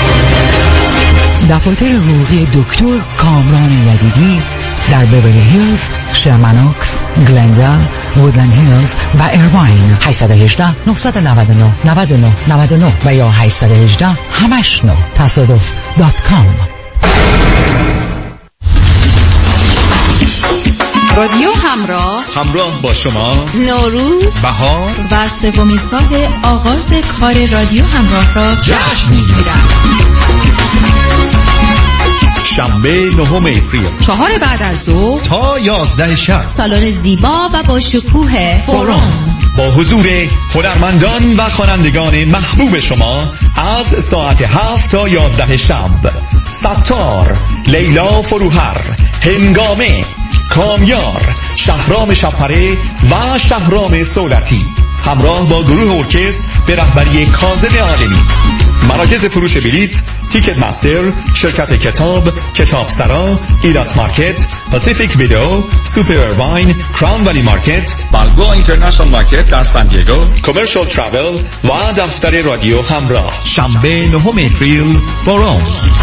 دفاتر حقوقی دکتر کامران یدیدی در بیولی هیلز، شرمنوکس، گلندل، وودلند هیلز و ایرواین. هشت یک هشت نه نه نه نه نه نه نه و یا هشت یک هشت همش نه تصادف دات کام. همراه با شما نوروز، بهار و سومین سال آغاز کار رادیو همراه را جشن می‌گیرند. شنبه نهم اپریل چهار بعد از ظهر تا یازده شب، سالن زیبا و با شکوه فورم با حضور هنرمندان و خوانندگان محبوب شما از ساعت هفت تا یازده شب. ستار، لیلا فروهر، هنگامه، کامیار، شهرام شپره و شهرام سولتی همراه با گروه ارکستر به رهبری کاظم عالمی. مراکز فروش بلیت: تیکت مستر، شرکت کتاب، کتاب سرا، ایلات مارکت، پاسیفیک ویدو، سوپر ارواین، کراون ولی مارکت، بالگو اینترنشنال مارکت در سان دیگو، کامرشال ترافل و دفتر رادیو همراه. شنبه نهم اپریل، فورم.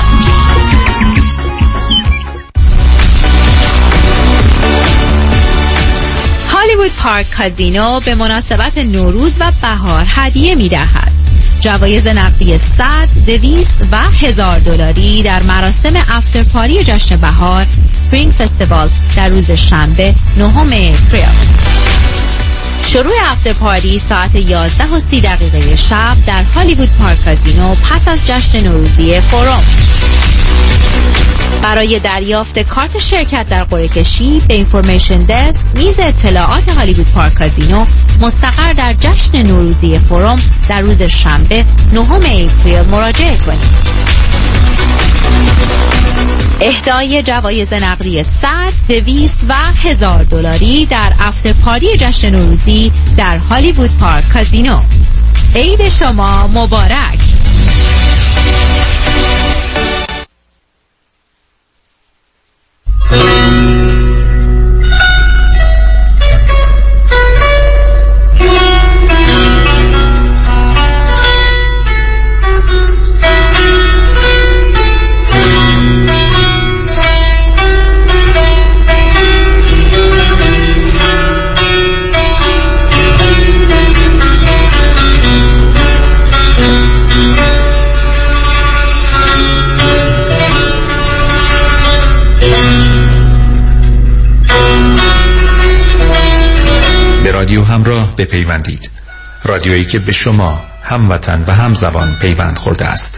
هالیوود پارک کازینو به مناسبت نوروز و بهار هدیه می‌دهد. جوایز نقدی صد، دویست و هزار دلاری در مراسم افتر پاری جشن بهار سپرینگ فستیوال در روز شنبه نهم اپریل. شروع افتر پاری ساعت یازده و سی دقیقه شب در هالیوود پارک کازینو پس از جشن نوروزی فورم. برای دریافت کارت شرکت در قرعه کشی به اینفورمیشن دسک میز اطلاعات هالیوود پارک کازینو مستقر در جشن نوروزی فورم در روز شنبه نهم اپریل مراجعه کنید. اهدای جوایز نقدی صد، دویست و هزار دلاری در افتر پاری جشن نوروزی در هالیوود پارک کازینو. عید شما مبارک. رادیو همراه بپیوندید. رادیویی که به شما هموطن و همزبان پیوند خورده است.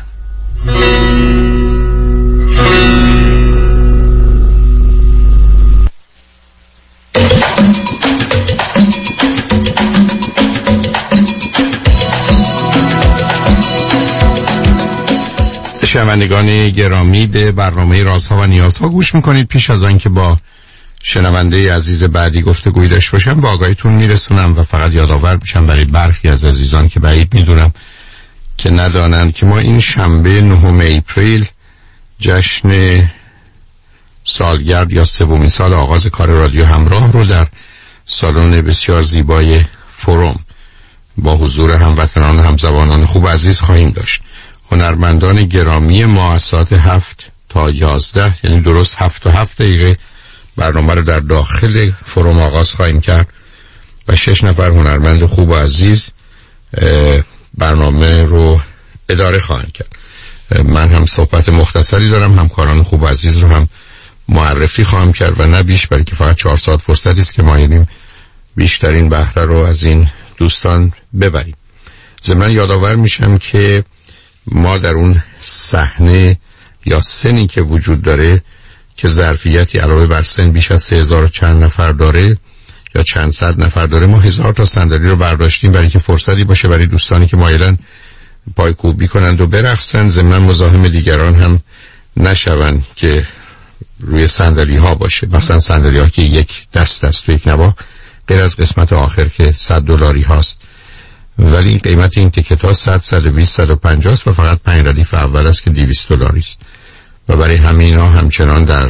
شنوندگان گرامی، به برنامه رازها و نیازها گوش میکنید. پیش از آن که با شنونده عزیز بعدی گفتگویی داشته باشم با آگاهیتون میرسونم و فقط یادآور میشم برای برخی از عزیزان که بعید میدونم که ندانند که ما این شنبه نهم اپریل جشن سالگرد یا سومین سال آغاز کار رادیو همراه رو در سالن بسیار زیبای فورم با حضور هموطنان همزبانان خوب عزیز خواهیم داشت. هنرمندان گرامی ما از ساعت هفت تا یازده، یعنی درست هفت و هفت دقیقه برنامه رو در داخل فروم آغاز خواهیم کرد و شش نفر هنرمند خوب و عزیز برنامه رو اداره خواهند کرد. من هم صحبت مختصری دارم، همکاران خوب و عزیز رو هم معرفی خواهم کرد و نه بیش، بلکه فقط چهار ساعت فرصتی است که مایلیم بیشترین بهره رو از این دوستان ببریم. ضمن یادآور میشم که ما در اون صحنه یا سنی که وجود داره که ظرفیتی علاوه بر سن بیش از سه هزار و چند نفر داره یا چند صد نفر داره، ما هزار تا صندلی رو برداشتیم برای که فرصتی باشه برای دوستانی که مایلن پایکوبی کنند و برقصن، ضمن مزاحم دیگران هم نشوند که روی صندلی ها باشه. مثلا صندلی ها که یک دست است و یک نواح، غیر از قسمت آخر که صد دلاری هاست، ولی قیمت این تیکت ها صد، صد و بیست، صد و پنجاه است و فقط پنج ردیف اول است که دویست دلاری است. و برای همین ها همچنان در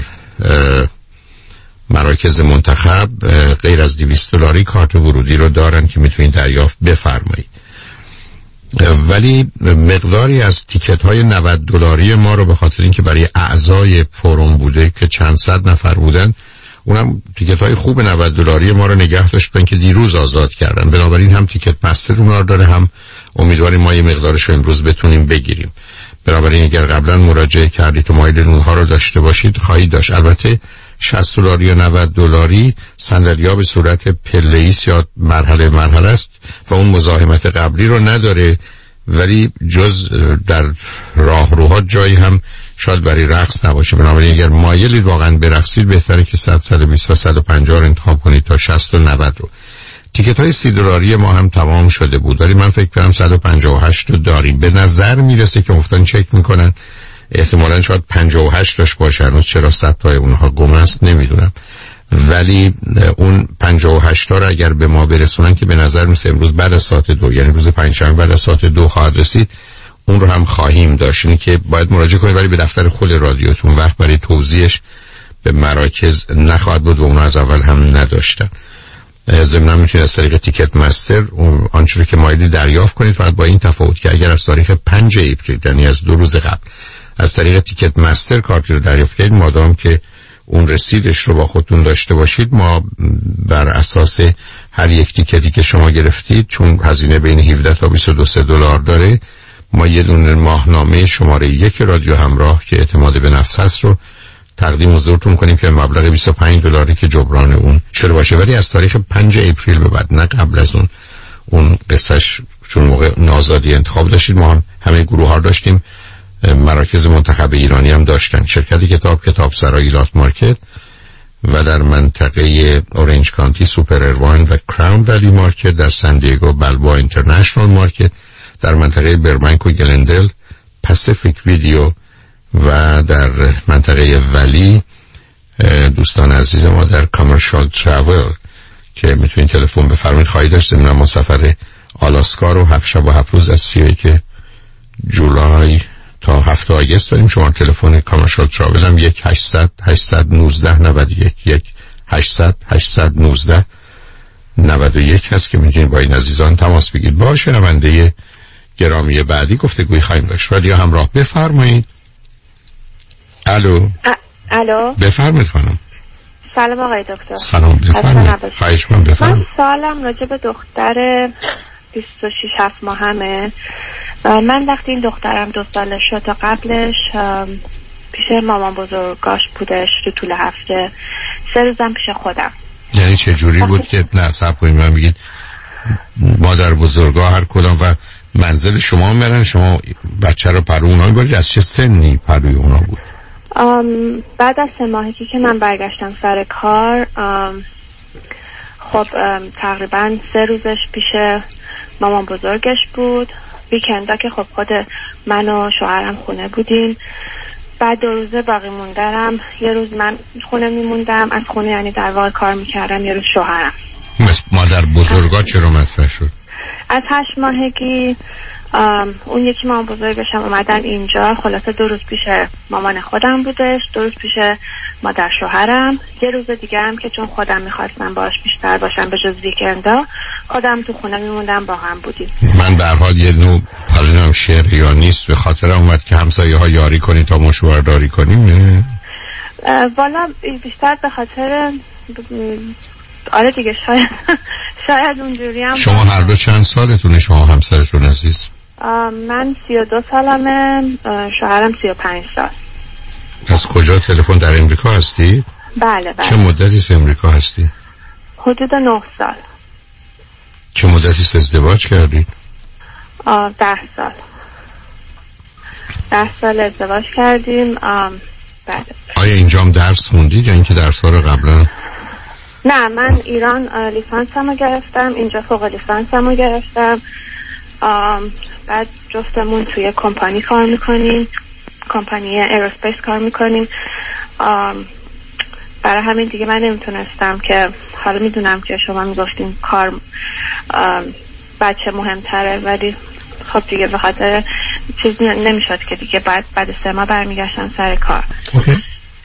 مراکز منتخب غیر از دویست دلاری کارت ورودی رو دارن که میتونید دریافت بفرمایید. ولی مقداری از تیکت های نود دلاری ما رو به خاطر اینکه برای اعضای فروم بوده که چند صد نفر بودن، اونم تیکت های خوب نود دلاری ما رو نگه داشتن که دیروز آزاد کردن. بنابراین هم تیکت مستر اونها داره، هم امیدواریم ما یه مقدارش رو امروز بتونیم بگیریم. بنابراین اگر قبلا مراجعه کردید و مایل اونها رو داشته باشید خواهید داشت. البته شصت دلار یا نود دلاری صندلی‌ها به صورت پله‌ای یا مرحله مرحله است و اون مزاحمت قبلی رو نداره، ولی جز در راهروها جایی هم شاید برای رقص نباشه. بنابراین اگر مایلید واقعا برقصید بهتره که صد، صد و بیست و صد و پنجاه رو انتخاب کنید تا شصت و نود رو. تیکت های سی دلاری ما هم تمام شده بود، ولی من فکر کنم صد و پنجاه و هشت رو داریم. به نظر میرسه که افتان چک میکنن احتمالاً شاید پنجاه و هشت داشت باشه، هنوز چرا صد تای اونها گم است نمیدونم، ولی اون پنجاه و هشت رو اگر به ما برسونن که به نظر میسه امروز بعد از ساعت دو، یعنی روز پنجشنبه بعد از ساعت دو خواهد رسید، اون رو هم خواهیم داشت. اینی که باید مراجعه کنید، ولی به دفتر خود رادیوتون وقت برای توضیحش به مراکز نخواهد بود و اون از اول هم نداشتن. ضمناً میتونید از طریق تیکت مستر آنچه که مایلی دریافت کنید، فقط با این تفاوت که اگر از تاریخ پنج اپریل یعنی از دو روز قبل از طریق تیکت مستر کارتی رو دریافت کنید، مادام که اون رسیدش رو با خودتون داشته باشید، ما بر اساس هر یک تیکتی که شما گرفتید، چون هزینه بین هفده تا بیست و دو دلار داره، ما یه دونه ماهنامه شماره یک رادیو همراه که اعتماد به نفس هست رو تقدیم حضورتون کنیم که مبلغ بیست و پنج دلاری که جبران اون شده باشه. ولی از تاریخ پنج اپریل به بعد، نه قبل از اون، اون قصهش چون موقع نازادی انتخاب داشتید، ما همه گروه ها داشتیم، مراکز منتخب ایرانی هم داشتن، شرکت کتاب کتاب سرای ایلات مارکت و در منطقه اورنج کانتی سوپر اروان و کراون ولی مارکت، در سان دیگو بلبا اینترنشنال مارکت، در منطقه برمنک و گلندل پاسیفیک ویدیو و در منطقه ولی دوستان عزیز ما در کامرشال تراول که میتونید تلفن بفرمایید خواهید داشت. من ما سفر آلاسکا رو هفت شب و هفت روز از سی و یک جولای تا هفت آگست داریم. شما تلفن کامرشال تراول هم یک هشتصد هشتصد و نوزده نود و یک یک هشتصد هشتصد و نوزده نود و یک هست که میتونید با این عزیزان تماس بگیرید. با شنونده گرامی بعدی گفتگوی خواهیم داشت. رادیو همراه، بفرمایید. الو. الو. بفرمایید خانم. سلام آقای دکتر. سلام، بفرمایید. خواهش می‌کنم بفرمایید. من سوالم راجع به دختر بیست و شش هفت ماهمه. من وقتی این دخترم دو سالش شد تا قبلش پیش مامان بزرگاش بودش تو طول هفته، سه روزم پیش خودم. یعنی چه جوری بود که نه صبر کنید من بگید مادر بزرگا هر کدام و منزل شما میرن، شما بچه رو پرو اونا میبرید؟ از چه سنی پروی اونا بود؟ بعد از سه ماهی که من برگشتم سر کار، خب تقریبا سه روزش پیش مامان بزرگش بود. ویکندا که خب خود من و شوهرم خونه بودیم. بعد دو روزه باقی موندرم، یه روز من خونه میموندم، از خونه یعنی در واقع کار میکردم، یه روز شوهرم. مادر بزرگا چرا مطرح شد؟ از هشت ماهگی اون یکی مامان بزرگش هم اومدن اینجا، خلاصه دو روز پیش مامان خودم بودش، دو روز پیش مادر شوهرم، یه روز دیگه هم که چون خودم میخواستم باش بیشتر باشم به جز ویکندا خودم تو خونه میموندم، با هم بودیم. من به هر حال یه نوع پرینم شعر یا نیست به خاطر اومد که همسایه ها یاری کنی تا مشورداری کنیم، نه؟ والا بیشتر به خاطر آره دیگه شاید شاید اونجوری هم. شما هر دو چند سالتونه شما همسرتون عزیز؟ من سی و دو سالمه، شوهرم سی و پنج سال. از کجا تلفن در امریکا هستی؟ بله بله. چه مدتی از امریکا هستی؟ حدود نه سال. چه مدتی ازدواج کردید؟ ده سال. ده سال ازدواج کردیم. بله. آیا اینجا هم درس خوندید یا اینکه درس ها رو قبلا؟ نه، من ایران لیسانسمو گرفتم، اینجا فوق لیسانسمو گرفتم. بعد جفتمون توی کمپانی کار میکنیم، کمپانی ایروسپیس کار میکنیم. برای همین دیگه من نمیتونستم که، حالا میدونم که شما میگفتیم کار بچه مهمتره، ولی خب دیگه به خاطر چیز نمیشد که دیگه بعد بعد سه ماه برمیگشتم سر کار. اوکی.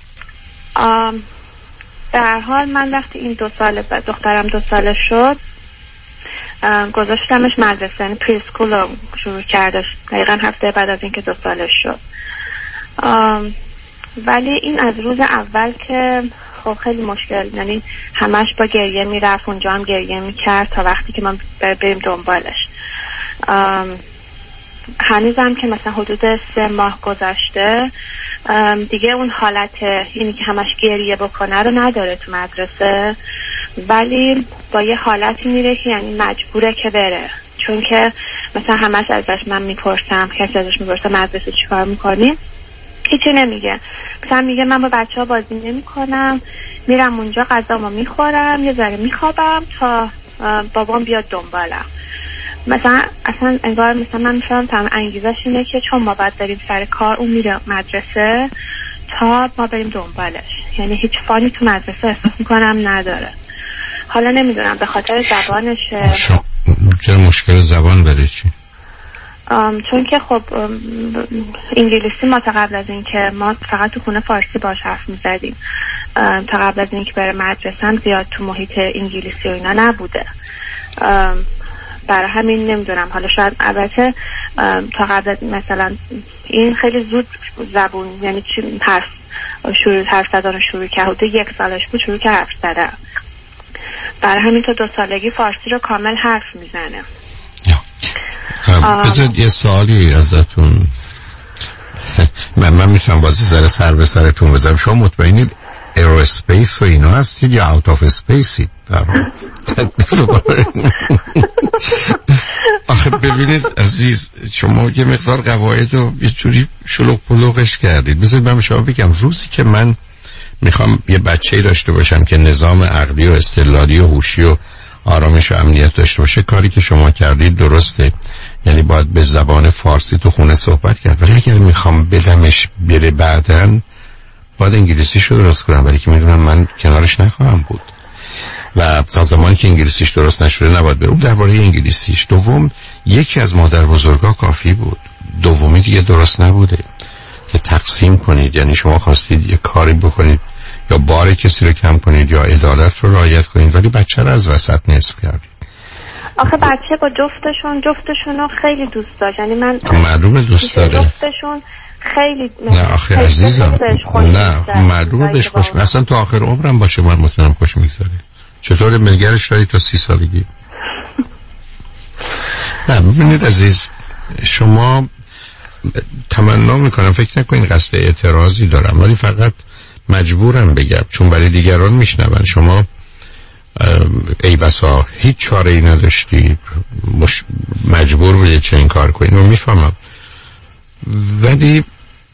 در حال من وقتی این دو سال بعد دخترم دو ساله شد گذاشتمش مدرسه، یعنی پریسکول رو شروع کردش دقیقا هفته بعد از اینکه دو سالش شد. ولی این از روز اول که خب خیلی مشکل، یعنی همش با گریه میرفت، اونجا هم گریه میکرد تا وقتی که من بریم دنبالش. هنوزم که مثلا حدود سه ماه گذشته دیگه اون حالت اینی که همش گریه بکنه رو نداره تو مدرسه، ولی با یه حالتی میره که یعنی مجبوره که بره، چون که مثلا همش ازش من میپرسم، کسی ازش میپرسه مدرسه چی کار میکنی، هیچی نمیگه. مثلا میگه من با بچه ها بازی نمی کنم، میرم اونجا غذامو میخورم، یه ذره میخوابم تا بابام بیاد دنبالم. مثلا اصلا انگار مثلا من میفهمم تمام انگیزش اینه که چون ما باید بریم سر کار، اون میره مدرسه تا ما بریم دنبالش، یعنی هیچ فانی تو مدرسه احساس میکنم نداره. حالا نمیدونم به خاطر زبانشه. چرا مشکل زبان داره چی؟ چون که خب انگلیسی ما تا قبل از این که ما فقط تو خونه فارسی باش حرف میزدیم، تا قبل از این که بره مدرسه هم زیاد تو محیط انگلیسی و اینا نبوده، برای همین نمیدونم. حالا شاید البته تا قبل مثلا این خیلی زود زبون یعنی چی حرف شروع حرف زدن شروع کرد، حدود یک سالش بود شروع کرد حرف زدن، برای همین تا دو سالگی فارسی رو کامل حرف میزنه. بذارید یه سوالی ازتون، من من میتونم بازی سر سر به سرتون بزنم. شما مطمئنید ایروسپیس و اینا هستید یا اوت آف اسپیسید؟ آخه ببینید عزیز، شما یه مقدار قواعد رو یه جوری شلوغ پلوغش کردید. بذارید من به شما بگم، روزی که من میخوام یه بچه‌ای داشته باشم که نظام عقلی و استدلالی و هوشی و آرامش و امنیت داشته باشه، کاری که شما کردید درسته، یعنی باید به زبان فارسی تو خونه صحبت کرد. ولی اگر میخوام بدمش بره بعدن، باید انگلیسیش رو درست کنم، ولی که میدونم من کنارش نخواهم بود و تا زمانی که انگلیسیش درست نشده نباید برم. درباره انگلیسیش دوم، یکی از مادر بزرگا کافی بود، دومی دیگه درست نبوده که تقسیم کنید. یعنی شما خواستید یه کاری بکنید یا بار کسی رو کم کنید یا عدالت رو رعایت کنید، ولی بچه رو از وسط نصف کردید. آخه بچه با جفتشون جفتشون رو خیلی دوست داشت، یعنی من معلومه دوست داره جفتشون خیلی. نه آخه عزیزم، نه معلومه بهش خوش، اصلا تو آخر عمرم باشه من مطمئنم خوش میگذره. چطور نگرش داری تا سی سالگی؟ نه ببینید عزیز، شما تمنا میکنم فکر نکنین قصد اعتراضی دارم، ولی فقط مجبورم بگم چون برای دیگران میشنون. شما ای بسا هیچ چاره ای نداشتی، مش... مجبور بودی چنین کار کنید و میفهمم، ولی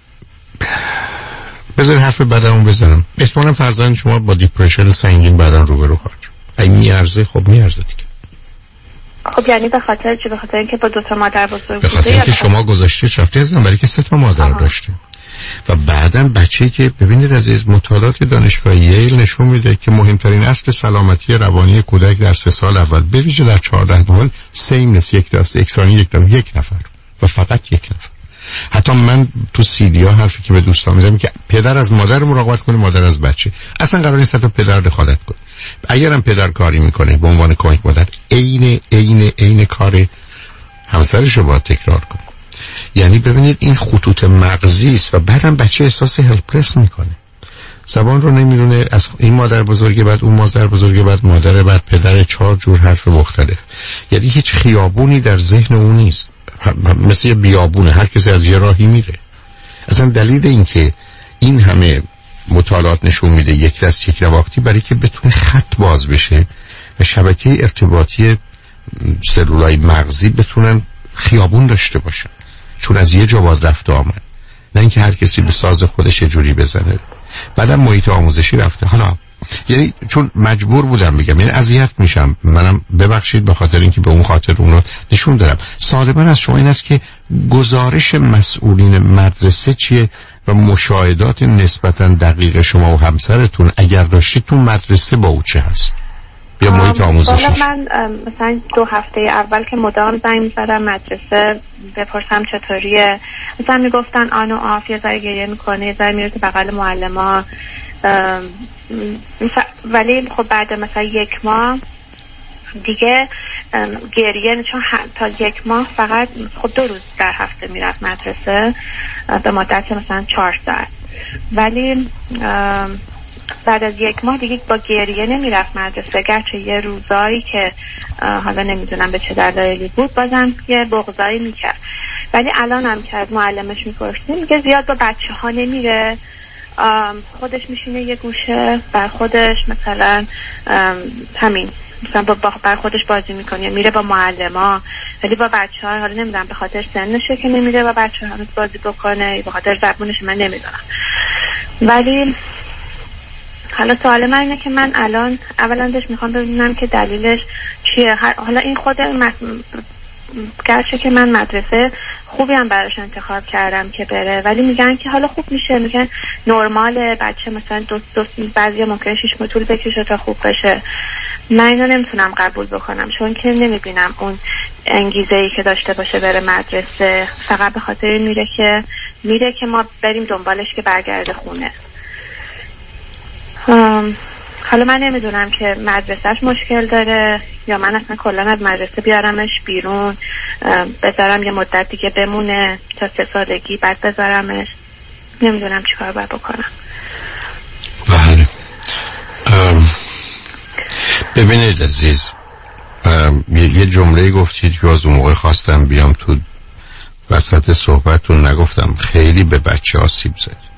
بذار حرف بعدمون بزنم. احتمالا فرزند شما با دیپرشن سنگین بعدن روبرو خواهد شد. اگه میارزه خب میارزه دیگه. خب یعنی به خاطر چی؟ به خاطر اینکه با دو تا مادر بزرگ به خاطر اینکه شما گذاشته رفته ازم، برای که سه تا مادر آها. داشته و بعدن بچه‌ای که ببینید عزیز، مطالعات دانشگاه ییل نشون میده که مهمترین اصل سلامتی روانی کودک در سه سال اول به ویژه در چهارده ماه سیمنس یک دست یکسانی یک دم یک نفر و فقط یک نفر. حتی من تو سیدی ها حرفی که به دوستان میزنم که پدر از مادر مراقبت کنه، مادر از بچه. اصلا قرار نیست تا پدر دخالت کنه. اگرم پدر کاری میکنه به عنوان کمک مادر، عین عین عین کار همسرش رو باید تکرار کنه. یعنی ببینید این خطوط مغزی است و بعدم بچه احساس هلپلس میکنه، زبان رو نمیدونه، از این مادر بزرگه بعد اون مادر بزرگه بعد مادر بعد پدر، چهار جور حرف مختلف. یعنی هیچ خیابونی در ذهن اون نیست، مثل یه بیابونه، هر کسی از یه راهی میره. اصلا دلیل این که این همه مطالعات نشون میده یک دست یک نواختی، برای که بتونه خط باز بشه و شبکه ارتباطی سلولای مغزی بتونن خیابون داشته باشن، چون از یه جا باید رفت آمد، نه اینکه هر کسی به ساز خودش یه جوری بزنه. بعدم محیط آموزشی رفته. حالا یعنی چون مجبور بودم بگم، یعنی اذیت میشم، منم ببخشید به خاطر اینکه به اون خاطر اون رو نشون دارم. سوال من از شما این است که گزارش مسئولین مدرسه چیه و مشاهدات نسبتا دقیق شما و همسرتون اگر داشتید تو مدرسه با او چه هست یا محیط آموزشی؟ من مثلا دو هفته اول که مدام زنگ می‌زدم مدرسه بپرسم چطوریه، مثلا میگفتن آن و آف، یه ذره گریه میکنه، یه ذره میره تو بغل معلما، ولی خب بعد مثلا یک ماه دیگه گریه، چون تا یک ماه فقط خب دو روز در هفته میرفت مدرسه به مدت مثلا چهار ساعت، ولی بعد از یک ماه دیگه با گریه نمیرفت مدرسه، گرچه یه روزایی که حالا نمیدونم به چه دلایلی بود بازم یه بغضایی میکرد. ولی الان هم که از معلمش میپرسیم میگه زیاد با بچه ها نمیره، خودش میشینه یه گوشه بر خودش مثلا همین مثلا با بر خودش بازی میکنه، میره با معلما، ولی با بچه ها حالا نمیدونم به خاطر سنشه که نمیره با بچه ها بازی بکنه، به خاطر زبونش من نمیدونم. ولی حالا سوال من اینه که من الان اولا داشت میخوام ببینم که دلیلش چیه. حالا این خود گرچه که من مدرسه خوبی هم براش انتخاب کردم که بره، ولی میگن که حالا خوب میشه، میگن نرماله بچه مثلا دو دو بعضی ممکنه شش ماه طول بکشه تا خوب بشه. من اینو نمیتونم قبول بکنم چون که نمیبینم اون انگیزه‌ای که داشته باشه بره مدرسه، فقط به خاطر میره که میره که ما بریم دنبالش که برگرده خونه. حالا من نمیدونم که مدرسهش مشکل داره یا من اصلا کلا از مدرسه بیارمش بیرون بذارم یه مدت دیگه بمونه تا سه سالگی بعد بذارمش، نمیدونم چیکار باید بکنم. بله ببینید عزیز، یه جمله گفتید که از اون موقع خواستم بیام تو وسط صحبتتون نگفتم، خیلی به بچه آسیب زد.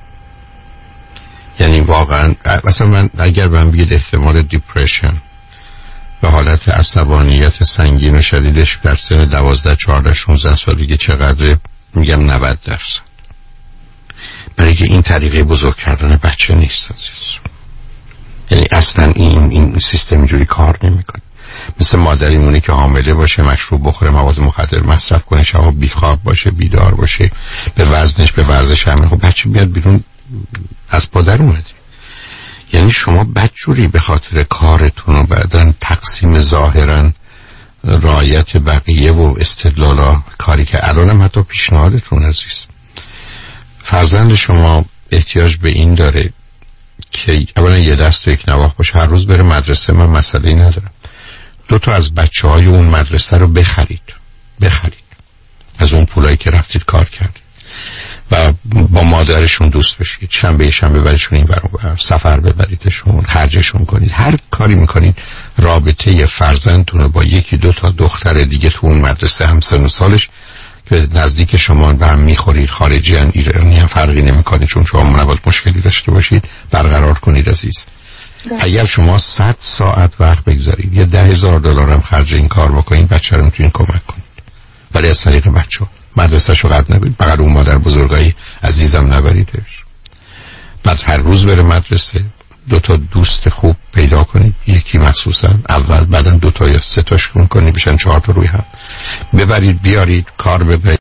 یعنی واقعا مثلا من اگر من بگید احتمال دیپرشن به حالت عصبانیت سنگین و شدیدش در سن دوازده چهارده شانزده سالگی چقدر، میگم نود درصد. برای که این طریقه بزرگ کردن بچه نیست عزیز. یعنی اصلا این این سیستم اینجوری کار نمیکنه. مثل مادری مونه که حامله باشه، مشروب بخوره، مواد مخدر مصرف کنه، شب بیخواب باشه، بیدار باشه، به وزنش به ورزش همین، خب بچه بیاد بیرون از پادر اومدی. یعنی شما بدجوری به خاطر کارتون و بعدن تقسیم ظاهرا رعایت بقیه و استدلالا کاری که الانم حتی پیشنهادتون عزیز، فرزند شما احتیاج به این داره که اولا یه دست و یک نواخت باشه، هر روز بره مدرسه، من مسئله ندارم. دو تا از بچه های اون مدرسه رو بخرید بخرید از اون پولایی که رفتید کار کردید و با مادرشون دوست بشید، شنبه شنبه ببریدشون این ور اون ور، سفر ببریدشون، خرجشون کنید، هر کاری میکنید رابطه فرزندتون رو با یکی دو تا دختر دیگه تو اون مدرسه هم سن و سالش که نزدیک شما به هم میخورید، خارجی ان ایرانی هم فرقی نمیکنه چون شما نباید مشکلی داشته باشید، برقرار کنید عزیز. اگر شما صد ساعت وقت بگذارید یه ده هزار دلار هم خرج این کار بکنید، بچه رو میتونید کمک کنید، ولی از طریق بچه مدرسه شو قد نبید، فقط اون مادر بزرگایی عزیزم نبریدش. بعد هر روز بره مدرسه، دو تا دوست خوب پیدا کنید، یکی مخصوصا اول، بعدن دو تا یا سه تاش کنید، بشن چهار تا روی هم، ببرید بیارید، کار ببرید.